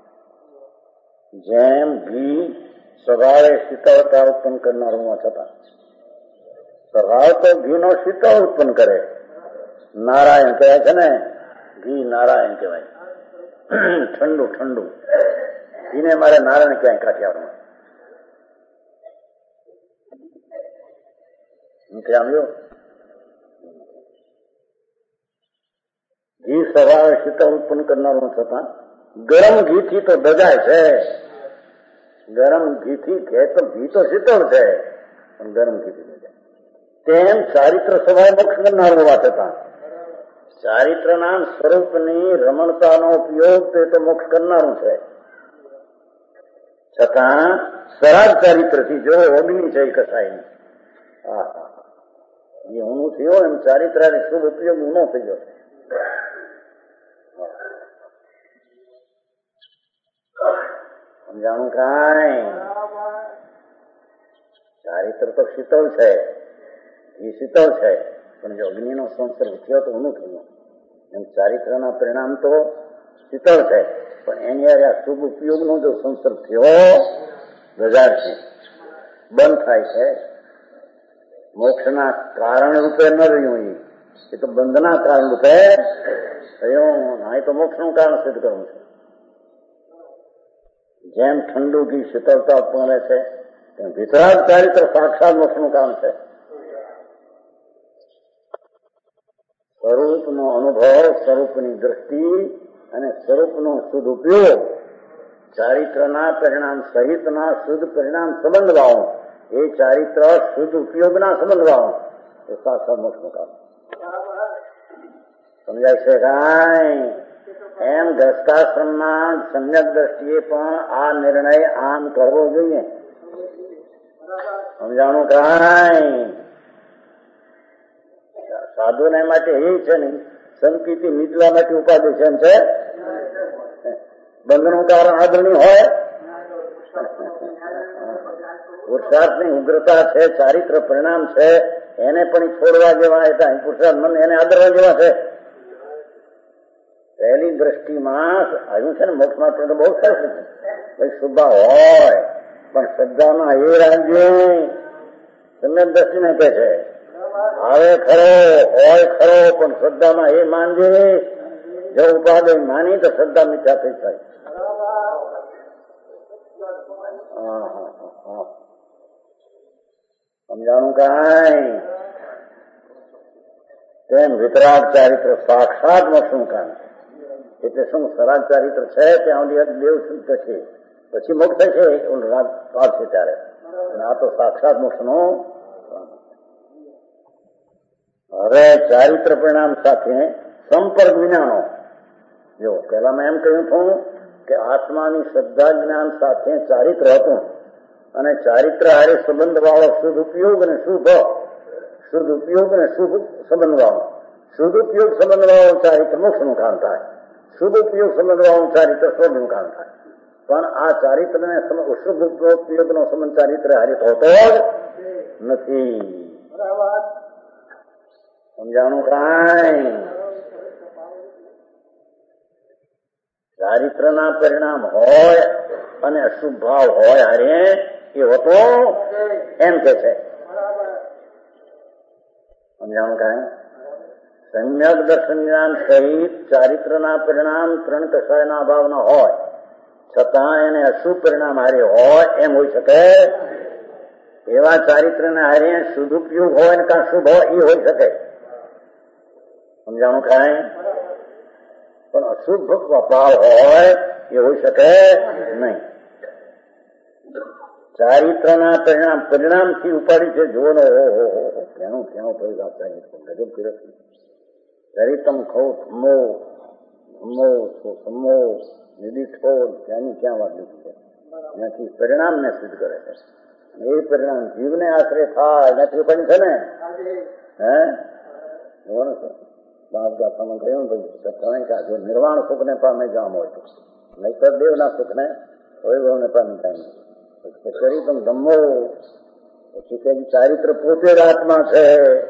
જેમ ઘી સ્વભાવે શીતળતા ઉત્પન્ન કરનારું છતાં સ્વભાવ તો ઘીનો શીતળ ઉત્પન્ન કરે. નારાયણ કહેવાય છે ને, ઘી નારાયણ કહેવાય. ઠંડુ ઠંડુ ઘીને મારે નારાયણ ક્યાંય કાઠિયાવાડમાં સમજો. ઘી સ્વભાવે શીતળ ઉત્પન્ન કરનારું છતાં ગરમ ઘીથી તો દજાય છે. ગરમ ઘીથી કે તો ઘી તો શીતળ છે પણ ગરમ ઘીથી દજાય. તેમ ચારિત્ર સ્વભાવ મોક્ષ કરનારું હોવા છતાં ચારિત્રના સ્વરૂપની રમણતાનો ઉપયોગ તે તો મોક્ષ કરનારું છે. છતાં સરાગ ચારિત્રથી જો અગ્નિ છે કસાય નહીં. હા એ ઊનું થયો એમ ચારિત્રાની શુભ ઉપયોગ ઊનો થઈ ગયો છે. સમજાણું કાંઈ? ચારિત્ર તો શીતળ છે, એ શીતળ છે પણ જો અગ્નિનો સંસર્ગ થયો તો ઊનું થયું. એમ ચારિત્રના પરિણામ તો શીતળ છે પણ એની આ શુભ ઉપયોગનો જો સંસર્ગ થયો બજાર છે, બંધ થાય છે. મોક્ષના કારણ રૂપે ન રહ્યું, એ તો બંધના કારણ રૂપે થયું. અહીં તો મોક્ષનું કારણ સિદ્ધ કરવું છે. જેમ ઠંડુ ઘી શીતળતા ઉત્પન્ન છે તેમ વિતરાગ ચારિત્ર સાક્ષાત મોક્ષનું કામ છે. સ્વરૂપનો અનુભવ, સ્વરૂપની દ્રષ્ટિ અને સ્વરૂપનો શુદ્ધ ઉપયોગ, ચારિત્રના પરિણામ સહિતના શુદ્ધ પરિણામ સંબંધવાઓ, એ ચારિત્ર શુદ્ધ ઉપયોગના સંબંધવાઓ એ સાક્ષાત મોક્ષનું કામ. સમજાય છે કાંઈ? એમ ગ્રસ્તાશ્રમના સમ્યક દ્રષ્ટિએ પણ આ નિર્ણય આમ કરવો જોઈએ. સમજાણું કાંઈ સાધુને માટે એ છે ને સંકિતિ નીચલા માટે ઉપાધિ છે એમ છે. બંધનું કારણ આદરણી હોય, પુરુષાર્થની ઉગ્રતા છે, ચારિત્ર પરિણામ છે, એને પણ છોડવા જેવા હતા. પુરુષાર્થ મન એને આદરવા જેવા છે. પહેલી દ્રષ્ટિમાં આવ્યું છે ને મોક્ષ માત્ર તો બહુ સરસ છે. ભાઈ શુભા હોય પણ શ્રદ્ધામાં એ રાખજે. તમને દ્રષ્ટિને કહે છે આવે ખરો હોય ખરો પણ શ્રદ્ધામાં એ માનજે. જો ઉપાધિ માની તો શ્રદ્ધા મિથ્યા થઈ થાય. સમજાણું કાંઈ તેમ વિતરાગ ચારિત્ર સાક્ષાત મોક્ષનું કામ છે. એટલે શું સરાગ ચારિત્ર છે ત્યાં દેવ શુદ્ધ છે પછી મોક્ષ છે રાગ પાપ છે ત્યારે. આ તો સાક્ષાત મોક્ષનું. હવે ચારિત્ર પરિણામ સાથે સંપર્ક વિનાનો જો પેલા મેં એમ કહ્યું હતું કે આત્માની શ્રદ્ધા જ્ઞાન સાથે ચારિત્ર હતું અને ચારિત્ર હારે સંબંધ વાળો શુદ્ધ ઉપયોગ અને શુભ શુદ્ધ ઉપયોગ અને શુભ સંબંધ વાળો શુદ્ધ ઉપયોગ સંબંધ વાળો ચારિત્ર મોક્ષનું કામ થાય. શુભ ઉપયોગ સંબંધ વાળો ચારિત્ર સ્વર્ગનું કામ થાય. પણ આ ચારિત્રને શુભ ઉપયોગનો સંબંધ ચારિત્ર હારે થતો જ નથી. સમજાણું કાંઈ ચારિત્રના પરિણામ હોય અને અશુભ ભાવ હોય હારે એ હોતો એમ કે છે. સમજાણું કાંઈ સમ્યક દર્શન જ્ઞાન સહિત ચારિત્રના પરિણામ ત્રણ કસાયના અભાવના હોય છતાં એને અશુભ પરિણામ હારે હોય એમ હોઈ શકે. એવા ચારિત્રના હારે શુદ્ધુપયોગ હોય ને કાં શુભ હોય એ હોઈ શકે. સમજાણું કાંઈ પણ અશુભ ભાવ હોય એ હોઈ શકે નહીં. ચારિત્રના પરિણામ પરિણામથી ઉપાડી છે જોવાનો કેનું ક્યાં ગજબ કર્યો. ચરિતમ ખો થમો થમો થમો નિદીઠો ત્યાંની ક્યાં વાત લીધી છે. એનાથી પરિણામને સિદ્ધ કરે છે. એ પરિણામ જીવને આશરે થાય એનાથી ઉપાડી છે ને. હે જોવાનું છે બાપ ગાથામાં કહ્યું ભાઈ જો નિર્વાણ સુખને પામે જામ હોય તો નહીતર દેવના સુખને વૈભવને પામી થાય. ચરિતમ ધમ્મો પછી કે ચારિત્ર પોતે જ આત્મા છે.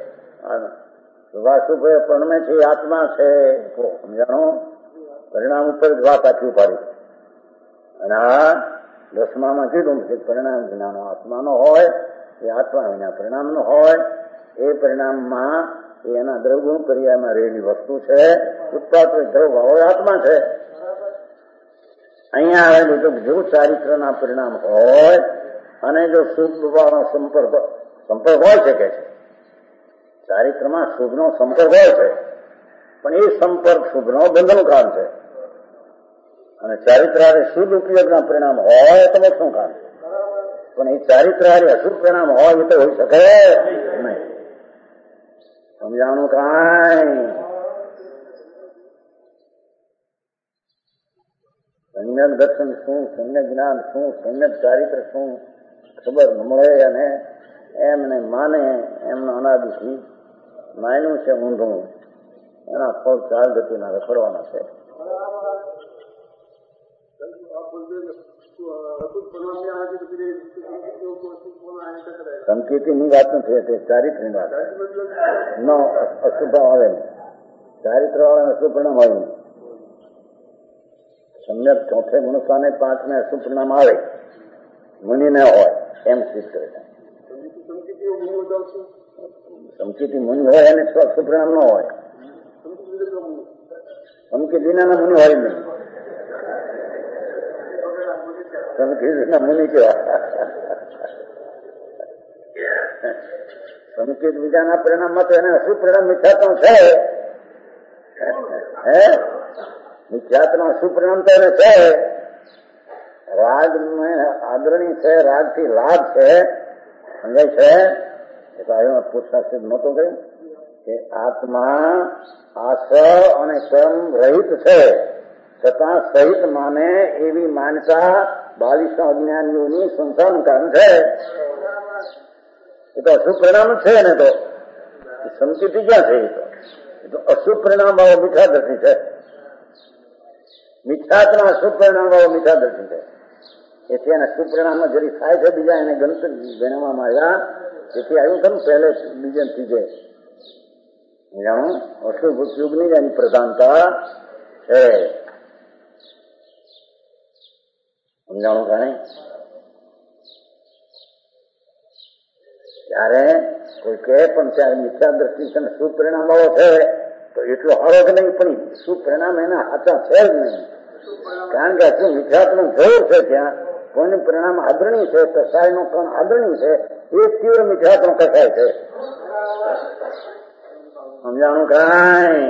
વાસુભાઈ પરણમે છે આત્મા છે. સમજાણો પરિણામ ઉપર જ વાત આખી ઉપાડી. અને આ દસમામાં કીધું કે પરિણામ વિનાનો આત્માનો હોય એ આત્મા વિના પરિણામનો હોય. એ પરિણામમાં એના દ્રવગુણ ક્રિયામાં રહેલી વસ્તુ છે. ઉત્પાદ દ્રવ ભાવ આત્મા છે. અહીંયા આવેલું તો જો ચારિત્રના પરિણામ હોય અને જો શુભ ભાવનો સંપર્ક સંપર્ક હોય શકે છે. ચારિત્રમાં શુભનો સંપર્ક હોય છે પણ એ સંપર્ક શુભનો બંધનું કામ છે. અને ચારિત્ર શુદ્ધ ઉપયોગના પરિણામ હોય તો મોક્ષનું કામ છે. પણ એ ચારિત્ર અશુભ પરિણામ હોય એ તો હોઈ શકે નહીં. સમજાણું કાંઈ સમ્યક દર્શન શું, સમ્યક જ્ઞાન શું, સમ્યક ચારિત્ર શું ખબર મળે અને એમને માને એમનો અનાદિથી માન્યું છે ઊંધું એના ફળ ચાર ગતિના રખડવાના છે. સંકેતીની વાત નથી હતી ચારિત્રની વાત. નો અશુભ આવે નહીં. ચારિત્ર વાળાને અશુભ પરિણામ આવે નહીં. સમ્યક ચોથે મનુષ્યને પાંચને અશુભ પરિણામ આવે મુનિને હોય એમ સિદ્ધ કરે છે. સંકેતી મુનિ હોય એને અશુભ પરિણામ ન હોય. સંકેત વિનાના મુનિ હોય નહીં. સંકેત વિના મુનિ કેવા સંકેત બીજાના પરિણામમાં તો એને અશુભ પરિણામ મિથ્યાત્વ છે. હે મિથ્યાત્વ અશુભ પરિણામ તો એને છે. રાગ આદરણી છે, રાગથી લાભ છે. સમજાય છે. એ તો આવ્યો પુરુષાર્થ નહોતું કહ્યું કે આત્મા આસ અને કર્મ રહિત છે છતાં સહિત માને એવી માનતા બાવીસો અજ્ઞાનીઓની સંસારનું કારણ છે. એ તો અશુભ પરિણામ છે ને, તો સમજૂતી ક્યાં છે? એ તો એ તો અશુભ પરિણામ વાળો મીઠા દ્રષ્ટિ છે. મિથ્યાત્મા અશુભ પરિણામ વાળો મીઠા દ્રષ્ટિ છે. એથી એને શુભ પરિણામમાં જરી થાય છે, બીજા એને ગણત ગણવામાં આવ્યા. તેથી આવ્યું છે ને પહેલે બીજે ત્રીજે જાણો અશુભ ઉપયોગની એની પ્રધાનતા છે. સમજાણું કાંઈ? ત્યારે કોઈ કહે પણ ત્યારે મિથ્યા દ્રષ્ટિ છે ને શુભ પરિણામ વાળો છે તો એટલો સારો જ નહીં, પણ શુભ પરિણામ એના હાથા છે જ નહીં. કારણ કે શું મિથ્યાત્મક જરૂર છે, ત્યાં કોઈનું પરિણામ આદરણીય છે, કસાયનો પણ આદરણીય છે, એ તીવ્ર મિથ્યાત્મક કસાય છે. સમજાણું કાંઈ?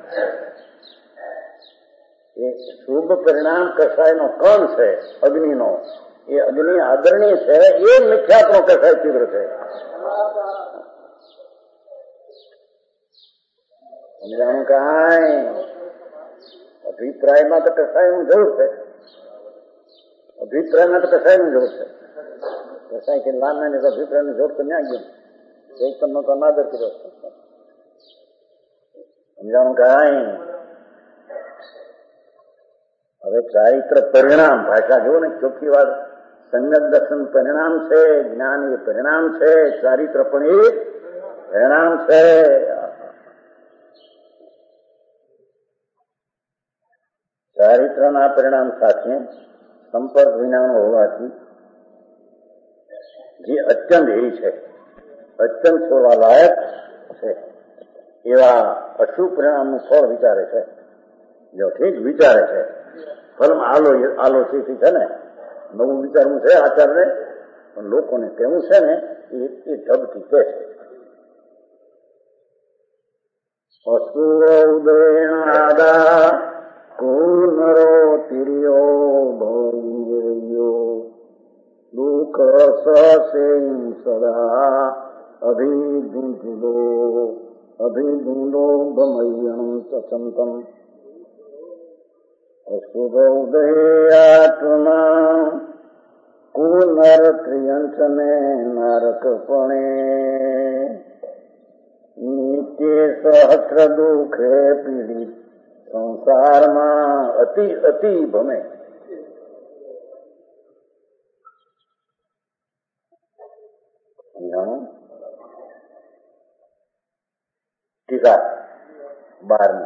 એ શુભ પરિણામ કસાયનો કણ છે અગ્નિનો, એ અગ્નિ આદરણીય છે, એ મિથ્યાત્મક કસાય તીવ્ર છે. સમજાણું કાંઈ? અભિપ્રાયમાં તો કસાયનું જરૂર છે, અભિપ્રાયમાં તો કસાયનું જરૂર છે. કસાય કે લાલના તો અભિપ્રાયનું જરૂર તો ન્યા ગયું, એક તમને તો અનાદર કર્યો. સમજાણું કાંઈ? હવે ચારિત્ર પરિણામ, ભાષા જુઓ ને ચોખ્ખી વાત, સંગત દર્શન પરિણામ છે, જ્ઞાન એ પરિણામ છે, ચારિત્ર પણ એ પરિણામ છે. ચારિત્રના પરિણામ સાથે સંપર્ક વિનાનો હોવાથી જે અત્યંત હેરી છે, અત્યંત છોડવા લાયક છે, એવા અશુભ પરિણામનું ફળ વિચારે છે. જો ઠીક વિચારે છે, ફલમાં આલો આલોચિત છે ને, નવું વિચારવું છે આચારને, પણ લોકોને કેવું છે ને એ ઢબથી કે છે. અસુર ઉદયનાદા કુનરો તિર્યો ભૈર્યો દુઃખ સસે સદા અભિગુંઠો અભિગુંડો ગમયણ ચંતમ અશુભ ઉદયાત્મા કુનર ત્રિયંચને નારકપણે નિત્ય સહસ્ર દુઃખે પીડિત સંસારમાં અતિ અતિ ભમે. ટીકા બારમી.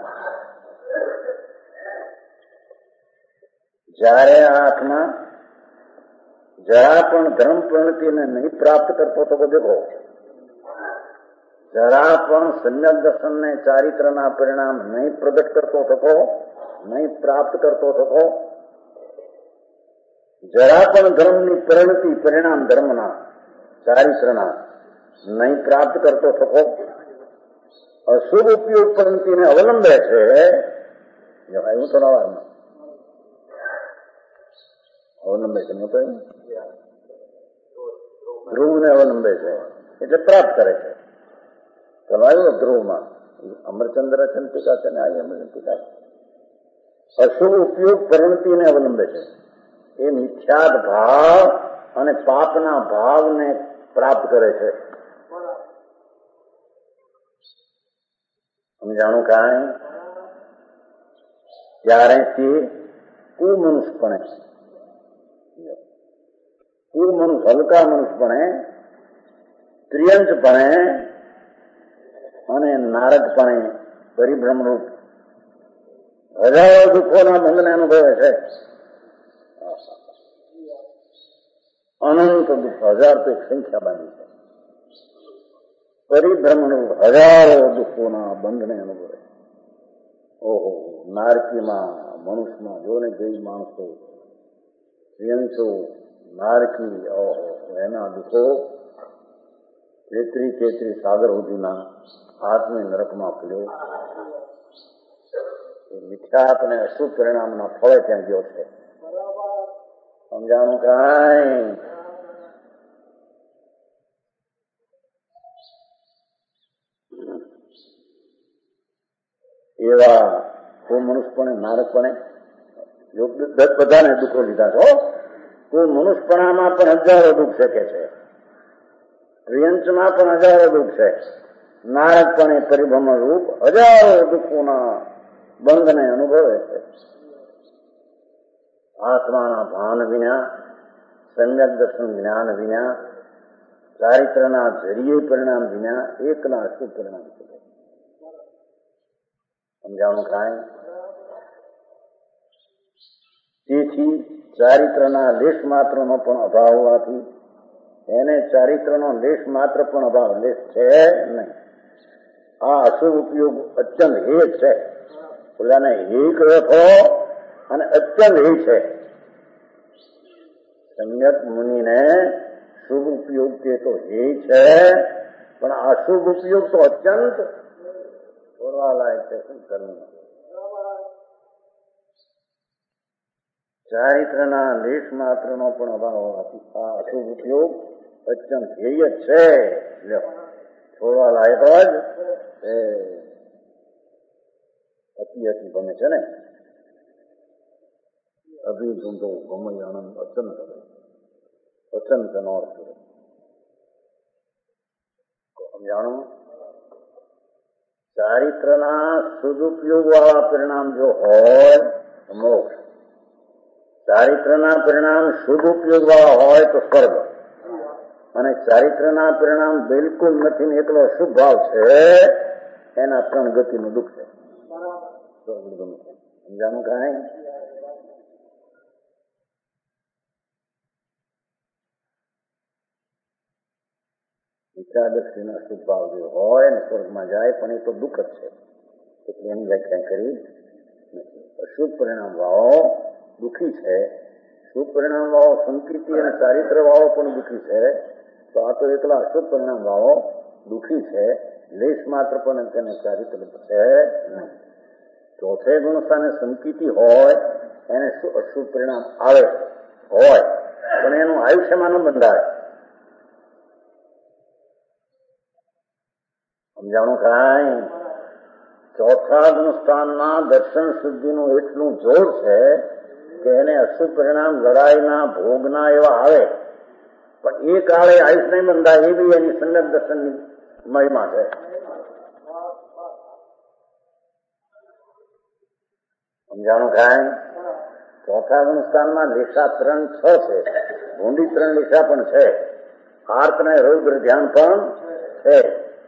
જયારે આંખમાં જરા પણ ધર્મ પ્રવૃત્તિને નહીં પ્રાપ્ત કરતો તો દેખો, જરા પણ સમ્યક દર્શનને ચારિત્રના પરિણામ નહીં પ્રગટ કરતો થકો, નહીં પ્રાપ્ત કરતો થકો, જરા પણ ધર્મની પરિણતિ પરિણામ ધર્મના ચારિત્રના નહીં પ્રાપ્ત કરતો થકો, અશુભ ઉપયોગ પંક્તિને અવલંબે છે. એવું તો નવારમાં અવલંબે છે, ધ્રુવને અવલંબે છે એટલે પ્રાપ્ત કરે છે. ચલાવ્યું ધ્રુવમાં અમરચંદ્ર ચંતિકા છે ને આ અમરચંતિકા. અશુભ ઉપયોગ પરિણતિને અવલંબે છે, એ મિથ્યાદ ભાવ અને પાપના ભાવને પ્રાપ્ત કરે છે. સમજાણું કાંઈ? ત્યારે તે કુમનુષ્યપણે, કુમનુષ્ય હલકા મનુષ્યપણે, ત્રિયંચપણે અને નારદપણે પરિભ્રમરૂપ હજારો દુઃખોના બંધને અનુભવે છે. અનંત દુઃખ, હજાર તો એક સંખ્યા બાંધી છે. પરિભ્રમરૂપ હજારો દુઃખોના બંધને અનુભવે. ઓહો, નારકીમાં મનુષ્યમાં જો ને જઈ માણસો ત્રિયંશો નારકી, ઓહો એના દુઃખો તેત્રી તેત્રી સાગર સુધીના આત્મી નરકમાં પડ્યો. મિથ્યાત અને અશુભ પરિણામના ફળે ત્યાં ગયો છે. સમજાણું કાંઈ? એવા કોઈ મનુષ્યપણે નારકપણે બધાને દુઃખો લીધા છો. કોઈ મનુષ્યપણામાં પણ હજારો દુઃખ શકે છે. ત્રિયંચમાં પણ હજારો દુઃખ છે. નારદ પણ એ પરિભ્રમણ રૂપ હજારો દુઃખોના બંધને અનુભવે છે. આત્માના ભાન વિના, સમ્યક દર્શન જ્ઞાન વિના, ચારિત્રના જરીય પરિણામ વિના એકના અશુભ પરિણામ છે. સમજાવવાનું કાંઈ? તેથી ચારિત્રના લેશ માત્રનો પણ અભાવ હોવાથી એને ચારિત્રનો લેશ માત્ર પણ અભાવ લેશ છે નહીં. આ અશુભ ઉપયોગ અત્યંત હે છે. બોલાને હે કહો છો અને અત્યંત હે છે. સમ્યક મુનિને શુભ ઉપયોગ તે તો હે છે, પણ અશુભ ઉપયોગ તો અત્યંત છોડવા લાયક છે. શું કરવું? ચારિત્રના લેશ માત્રનો પણ અભાવ હોવાથી આ અશુભ ઉપયોગ અત્યંત ધ્યેય જ છે. છોડવા લાયક જ એ અતિ અતિ ગમે છે ને. અભિધૂંધો ગમય આનંદ અચંત અચંત નો અર્થ સમજાણું. ચારિત્રના સદુપયોગ વાળા પરિણામ જો હોય તો મોક્ષ, ચારિત્રના પરિણામ શુભ ઉપયોગ વાળા હોય તો સ્વર્ગ, અને ચારિત્રના પરિણામ બિલકુલ નથી ને એકલો શુભ ભાવ છે એના ત્રણ ગતિનું દુઃખ છે. સમજાનું કાંઈ? વિચારદર્શીના શુભ ભાવ જે હોય ને સ્વર્ગમાં જાય, પણ એ તો દુઃખ જ છે. એટલે એની વ્યાખ્યા કરી નથી. અશુભ પરિણામ વાળો દુઃખી છે, શુભ પરિણામ વાળો સંકૃતિ અને ચારિત્ર વાળો પણ દુઃખી છે. તો આ તો એકલા અશુભ પરિણામ વાળો દુઃખી છે. લેશ માત્ર પણ તેને ચારિત્ર છે નહીં. ચોથે ગુણ સ્થાને સંકૃતિ હોય એને અશુભ પરિણામ આવે હોય, પણ એનું આયુષ્યમાં ન બંધાય. સમજાણું કાંઈ? ચોથા ગુણ સ્થાનના દર્શન શુદ્ધિનું એટલું જોર છે કે એને અશુભ પરિણામ લડાઈના ભોગના એવા આવે, પણ એ કાળે આયુષ નહીં બંધાય. એ બી એની સમ્યક દર્શનની મહિમા છે. સમજાણું કાંઈ? ચોથા ગુણ સ્થાનમાં લેશા ત્રણ છ છે, ભૂંડી ત્રણ લેશા પણ છે, આર્ત ને રૌદ્ર ધ્યાન પણ છે.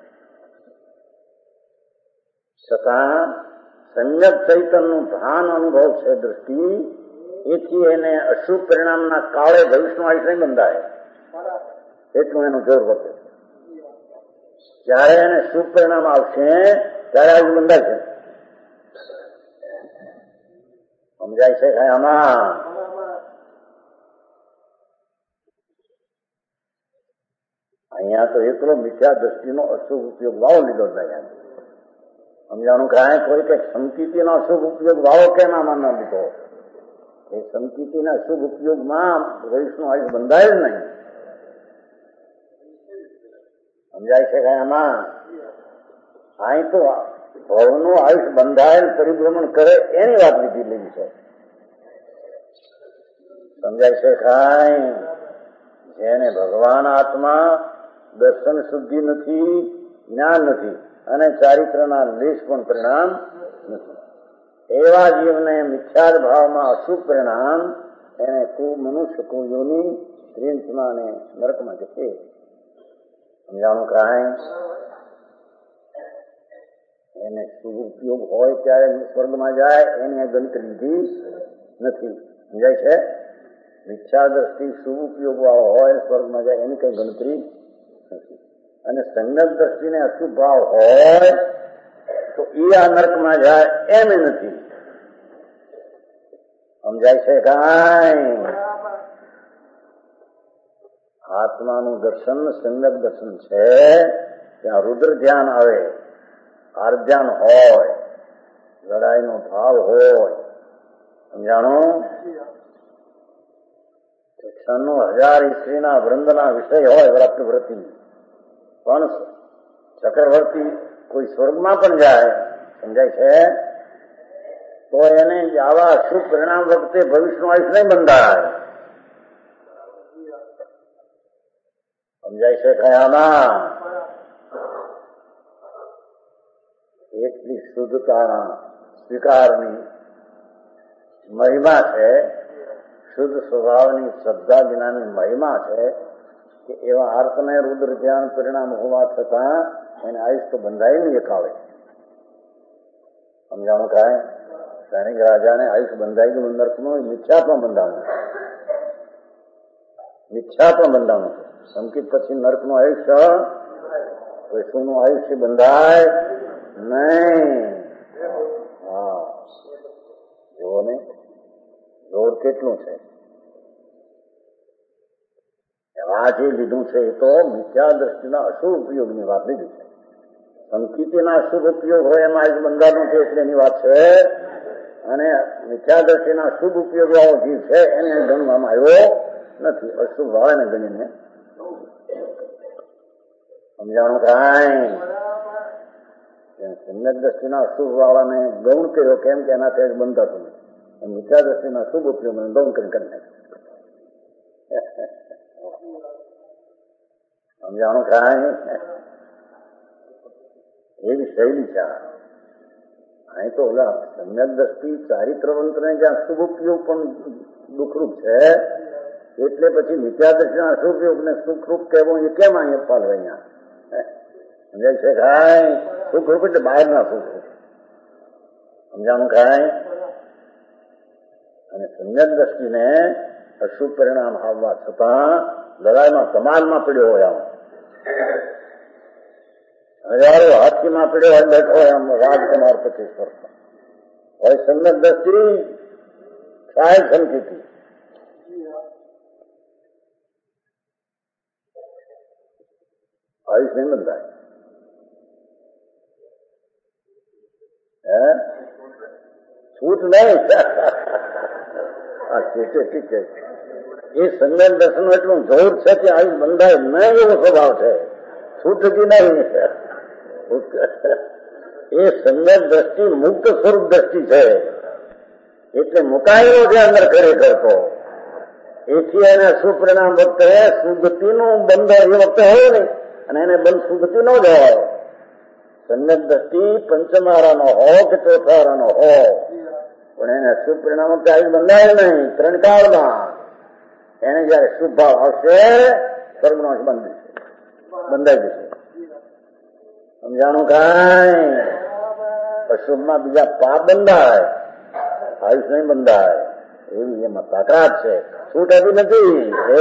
છતાં સમ્યક ચૈતનનું ભાન અનુભવ છે દ્રષ્ટિ, એથી એને અશુભ પરિણામના કાળે ભવિષ્યનું આયુષ નહીં બંધાય. એટલું એનું જોર વધે. જયારે એને શુભ પરિણામ આવશે ત્યારે આયુષ બંધાય છે. સમજાય છે કાંઈ આમાં? અહીંયા તો એકલો મિથ્યા દ્રષ્ટિનો અશુભ ઉપયોગ વાવો લીધો જાય. સમજાણું કાંઈ? કોઈ કઈક સંકિતિનો શુભ ઉપયોગ વાળો કેમ આમાં ન લીધો? એ સંકિતિના શુભ ઉપયોગમાં ભવિષ્યનું આયુષ બંધાય જ નહીં. સમજાય છે કાંઈ આમાં? અહીં તો ભવનું આયુષ બંધાય પરિભ્રમણ કરે એની વાત લીધી લેવી છે. સમજાય છે કાંઈ? જેને ભગવાન આત્મા દર્શન શુદ્ધિ નથી, જ્ઞાન નથી અને ચારિત્રના લેશ પણ પરિણામ નથી, એવા જીવને મિથ્યાદ ભાવમાં અશુભ પરિણામ એને કોઈ મનુષ્ય કોઈ યોની ત્રિંચમાં અને નરકમાં જશે. સમજાણું કાંઈ? એને શુભ ઉપયોગ હોય ત્યારે સ્વર્ગમાં જાય એની ગણતરી લીધી નથી. સમજાય છે? મિથ્યા દ્રષ્ટિ શુભ ઉપયોગ વાળો હોય સ્વર્ગમાં જાય એની કઈ ગણતરી નથી. અને સમ્યક દ્રષ્ટિને અશુભ ભાવ હોય તો એ આ નરકમાં જાય એમ નથી. સમજાય છે કાંઈ? આત્માનું દર્શન સમ્યક દર્શન છે. ત્યાં રુદ્ર ધ્યાન આવે, આર ધ્યાન હોય, લડાઈનો ભાવ હોય. સમજાણું? શિક્ષણનું હજાર સ્ત્રીના વૃંદના વિષય હોય વ્રતવ્રતિ, પણ ચક્રવર્તી કોઈ સ્વર્ગમાં પણ જાય, સમજાય છે, તો એને આવા શુભ પરિણામ વખતે ભવિષ્યનું આયુષ નહીં બંધાય. સમજાય છે કયામાં એટલી શુદ્ધતાના સ્વીકારની મહિમા છે, શુદ્ધ સ્વભાવની શ્રદ્ધા વિનાની મહિમા છે કે એવા આર્તને રુદ્ર ધ્યાન પરિણામ હોવા છતાં એને આયુષ તો બંધાય નહીં એકાવે. સમજાણું કાંઈ સૈનિક રાજાને આયુષ બંધાઈ ગયું નર્કનું, મિથ્યાત્મ બંધાણું મિથ્યાત્મ બંધાણું સંકિત પછી નર્કનું આયુષ્ય વિષ્ણુનું આયુષ્ય બંધાય નહીં. હા જુઓ ને જોર કેટલું છે. આ જે લીધું છે એ તો મિથ્યા દ્રષ્ટિના અશુભ ઉપયોગની વાત લીધી છે. સંકિતિના અશુભ ઉપયોગ હોય એમાં આયુષ બંધાનું છે એટલે એની વાત છે, અને મિથ્યા દ્રષ્ટિના શુભ ઉપયોગ વાળો જીવ છે એને ગણવામાં આવ્યો નથી. અશુભ આવે ને ગણીને સમજાણું કાંઈ સમ્યક દ્રષ્ટિના અશુભ વાળાને ગૌણ કર્યો કેમ કે એનાથી બંધાતું નથી. મિથ્યા દ્રષ્ટિના શુભ ઉપયોગ ગૌણ કરી કરી નાખ્યું. સમજાણું કાંઈ એવી શૈલી છે. અહીં તો ઓલા સમ્યક દ્રષ્ટિ ચારિત્રવંતને જ્યાં શુભ ઉપયોગ પણ દુઃખરૂપ છે એટલે પછી મિથ્યા દ્રષ્ટિના અશુભ ઉપયોગને સુખરૂપ કહેવો એ કેમ અહીંયા પાલવે અહીંયા સમજાય છે કાંઈ? સુખરૂપ એટલે બહારના સુખરૂપ. સમજાણું કાંઈ? અને સમ્યક દ્રષ્ટિને અશુભ પરિણામ આવવા છતાં લડાઈમાં કમાલમાં પડ્યો હોય, આમ હજારો હાથીમાં પડ્યો હોય, બેઠો હોય આમ રાજકુમાર પચીસ વર્ષ હોય. સમ્યક દ્રષ્ટિ સાહેબ સમજીતી આયુષ નહીં બંધાય. હે છૂટ નહીં. ઠીક છે. એ સમ્યક દર્શન એટલું જોર છે કે આયુષ બંધાય નહીં એવો સ્વભાવ છે, છૂટતી નહીં. એ સમ્યક દ્રષ્ટિ મુક્ત સ્વરૂપ દ્રષ્ટિ છે એટલે મુકાયેલો છે અંદર ખરેખર તો. એથી એને સુપરિણામ વખતે શુદ્ધતિનું બંધ એ વખતે હોય નહીં અને એને બંધ શુદ્ધતિ ન જ હોય. સમ્યક દ્રષ્ટિ પંચમારાનો હો કે ચોથારાનો હો પણ એને શુભ પરિણામ વખતે આયુષ બંધાય નહીં. ત્રણ કાળમાં એને જયારે શુભ ભાવ આવશે સ્વર્ગનો બંધ બંધાઈ જશે. સમજાણું કાંઈ? અશુભમાં બીજા પાપ બંધાય, આયુષ નહીં બંધાય. એવી એમાં તકરાર છે, છૂટ આપી નથી. એ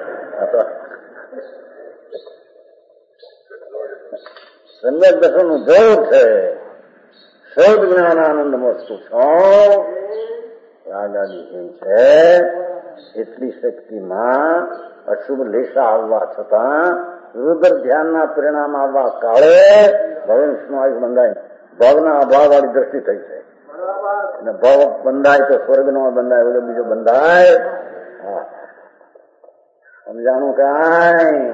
સમ્યક દર્શન નું જોર છે. સૌદ જ્ઞાન આનંદ વસ્તુ છો રાગાદી એમ છે. એટલી શક્તિમાં અશુભ લેશા આવવા છતાં રુદ્ર ધ્યાનના પરિણામ આવવા કાળે ભવિષ્યનું આયુષ બંધાય. ભવના અભાવ વાળી દ્રષ્ટિ થઈ છે અને ભવ બંધાય તો સ્વર્ગનો બંધાય, બધો બીજો બંધાય. સમજાણું કાંઈ?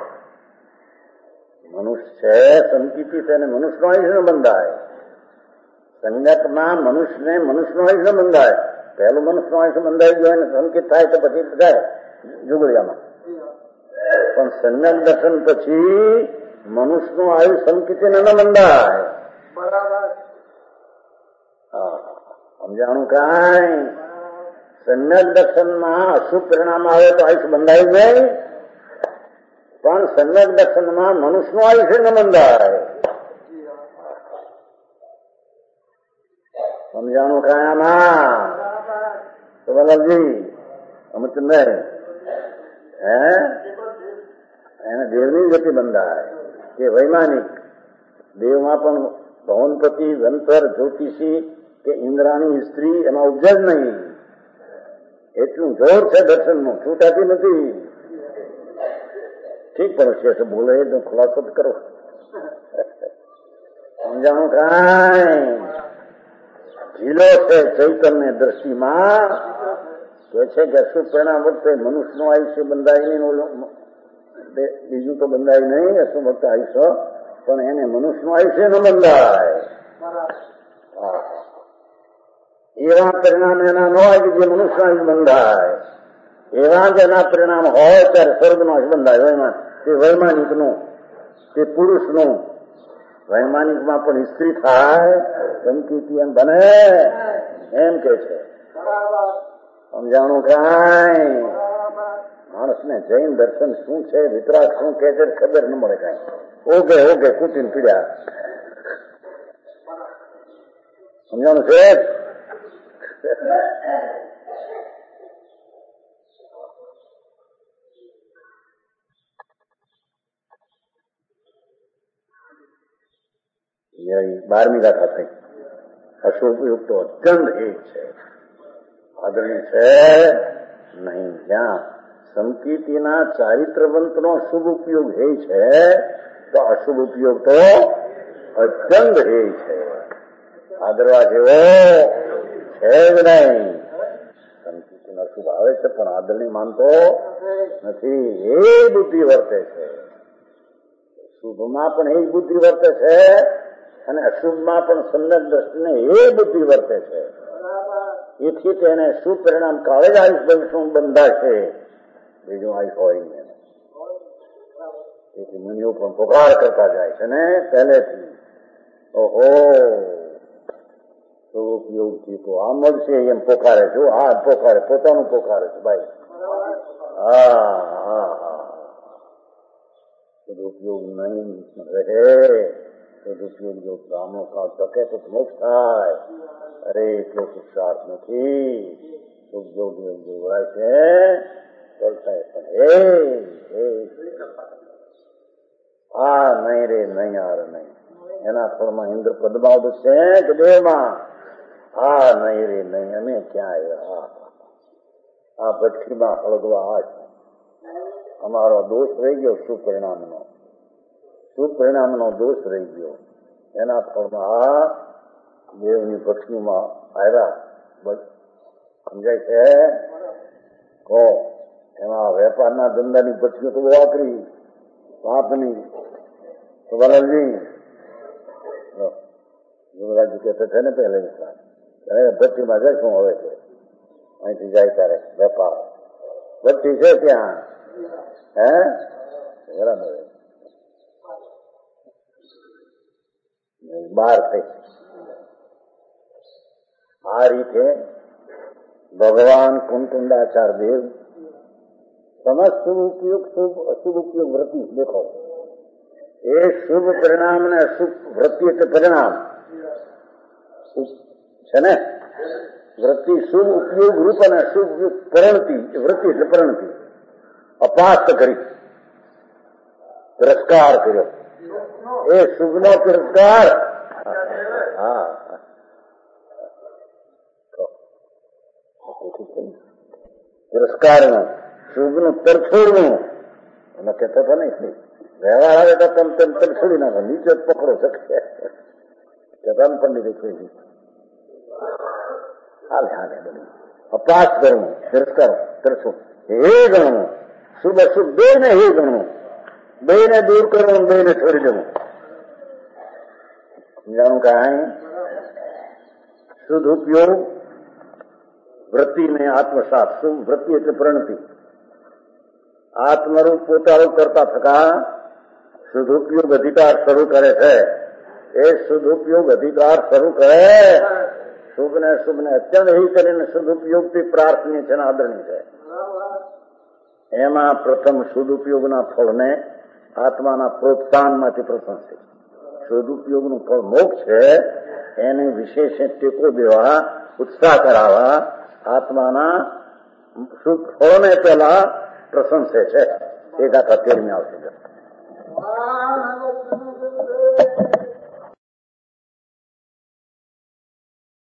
મનુષ્ય છે સંકિતિ છે અને મનુષ્યનો આયુષ્ય બંધાય. સંગતમાં મનુષ્યને મનુષ્યનો આયુષ્ય બંધાય. પહેલું મનુષ્યનો આયુષ્ય બંધાઈ ગયો અને સંકિત થાય તો પછી થાય જુગડિયામાં. પણ સમ્યક દર્શન પછી મનુષ્યનું આયુષ્ય સંકિતિને ન બંધાય. સમજાણું કાંઈ? સમ્યક દર્શનમાં અશુભ પરિણામ આવે તો આયુષ્ય બંધાય નહીં, પણ સમ્યક દર્શનમાં મનુષ્યનું આયુષ્ય ન બંધાય. સમજાણું કાંઈ? આમાં તો વલ્લભજી અમૃતભાઈ હે એને દેવની ગતિ બંધાય કે વૈમાનિક દેવમાં પણ ભવનપતિ વંતર જ્યોતિષી કે ઇન્દ્રાણી સ્ત્રી એમાં ઉપજે જ નહીં. એટલું જોર છે દર્શનનું, છૂટાતી નથી. ઠીક પડશે છે બોલે તો ખુલાસો કરો. સમજાણું કાંઈ? ઢીલો છે ચૈતન્ય દ્રષ્ટિમાં કે છે કે અશુભ પરિણામ વખતે મનુષ્યનું આયુષ્ય બંધાય નહીં, બીજું તો બંધાય નહીં અશુભ વખતે આયુષ્ય, પણ એને મનુષ્યનું આયુષ્ય ન બંધાય. એવા પરિણામ એના ન હોય કે જે મનુષ્ય આયુષ્ય બંધાય. એવા જ એના પરિણામ હોય ત્યારે સ્વર્ગનો આયુષ્ય બંધાય. તે વૈમાનિકનો, તે પુરુષનો. વૈમાનિકમાં પણ સ્ત્રી થાય, સંકીર્તિ એમ બને એમ કે છે. સમજાણું કાંઈ માણસને જૈન દર્શન શું છે, વિતરાગ શું કે છે ખબર ન મળે કાંઈ. ઓગે ઓગે કુટીને પીડ્યા. સમજાણું છે? બારમી ગાથા થઈ. અશુભયુક્ત તો અત્યંત એ છે, આદરણી છે નહીં. જ્યાં સંકીર્તિના ચારિત્રવંતનો શુભ ઉપયોગ હે છે, તો અશુભ ઉપયોગ તો અત્યંત હે છે. આદરવા જેવો છે જ નહીં. સંકીર્તિનો શુભ આવે છે પણ આદરણી માનતો નથી. એ બુદ્ધિ વર્તે છે. શુભમાં પણ એ બુદ્ધિ વર્તે છે અને અશુભમાં પણ સમ્યક દ્રષ્ટિને એ બુદ્ધિ વર્તે છે. એથી તેને શું પરિણામ કાળે જ આયુષ ભવિષ્ય બંધાશે, બીજું આયુષ હોય નહીં. તેથી મુનિઓ પણ પોકાર કરતા જાય છે ને પહેલેથી. ઓહો ઉપયોગથી તો આ મળશે એમ પોકારે. જો આ પોકારે, પોતાનું પોકારે છે ભાઈ. હા હા હા સદુપયોગ નહીં રહે. સદુપયોગ જો બ્રાહ્મણો કાળ ટકે તો મોક્ષ થાય. અરે એટલો પુરુષાર્થ નથી. ઉપયોગ જોવાય છે થાય પણ હે આ નહીં રે નહીં યાર નહીં. એના ફળમાં ઇન્દ્ર પદમાં છે કે દેહમાં. આ નહીં રે નહીં. અમે ક્યાં આવ્યા? આ ભઠ્ઠીમાં હળગવા આ અમારો દોષ રહી ગયો. સુપરિણામનો સુપરિણામનો દોષ રહી ગયો. એના ફળમાં આ દેવની ભઠ્ઠીમાં આવ્યા. સમજાય છે? કહો એમાં વેપારના ધંધાની ભઠ્ઠીઓ તો બહુ આકરી પાપની. તો વલલજી યુવરાજી કહેતા છે ને પહેલે ભઠ્ઠીમાં જાય શું હવે છે? અહીંથી જાય ત્યારે વેપાર ભઠ્ઠી છે ત્યાં. હે બરાબર. બાર થઈ. આ રીતે ભગવાન કુંકુંડાચાર દેવ સમસ્ત શુભ ઉપયોગ શુભ અશુભ ઉપયોગ વૃત્તિ દેખો. એ શુભ પરિણામ ને અશુભ વૃત્તિ એટલે પરિણામ છે ને. વૃત્તિ શુભ ઉપયોગ રૂપ અને અશુભ ઉપયોગ પરિણતિ. વૃત્તિ એટલે પરિણતિ. અપાસ્ત કરી, તિરસ્કાર કર્યો. એ શુભનો તિરસ્કાર. હા તિરસ્કારનું શુભનું તરછોડવું. એને કહેતા હતા નહીં વ્યવહાર આવે તો તમે તેમ તરછોડી નાખો, નીચે પકડો શકે. કહેતા પંડિત છોડી હાલે હાલે બધું અપાસ કરવું, તિરસ્કાર તરછોડ એ ગણવું. શુભ અશુભ બે ને એ ગણવું. બે ને દૂર કરવું, બે ને છોડી દેવું. સમજાણું કાંઈ? શુદ્ધ ઉપયોગ વૃત્તિને આત્મસાત. શુભ વૃત્તિ એટલે પ્રણતિ. આત્મરૂપ પોતારૂપ કરતા થતા શુદ્ધોપયોગ અધિકાર શરૂ કરે છે. એ શુદ્ધોપયોગ અધિકાર શરૂ કરે. શુભ ને શુભ ને અત્યંત એ કરીને શુદ્ધોપયોગથી પ્રાર્થનીય છે ને આદરણીય છે. એમાં પ્રથમ શુદ્ધોપયોગના ફળને આત્માના પ્રોત્સાહનમાંથી પ્રસન્ન છે. શુદ્ધોપયોગનું ફળ મોક્ષ છે. એને વિશેષ ટેકો દેવા, ઉત્સાહ કરાવવા આત્માના શુભ ફળને પેલા પ્રશંસે છે. એ ગાથા તેરમી આવશે.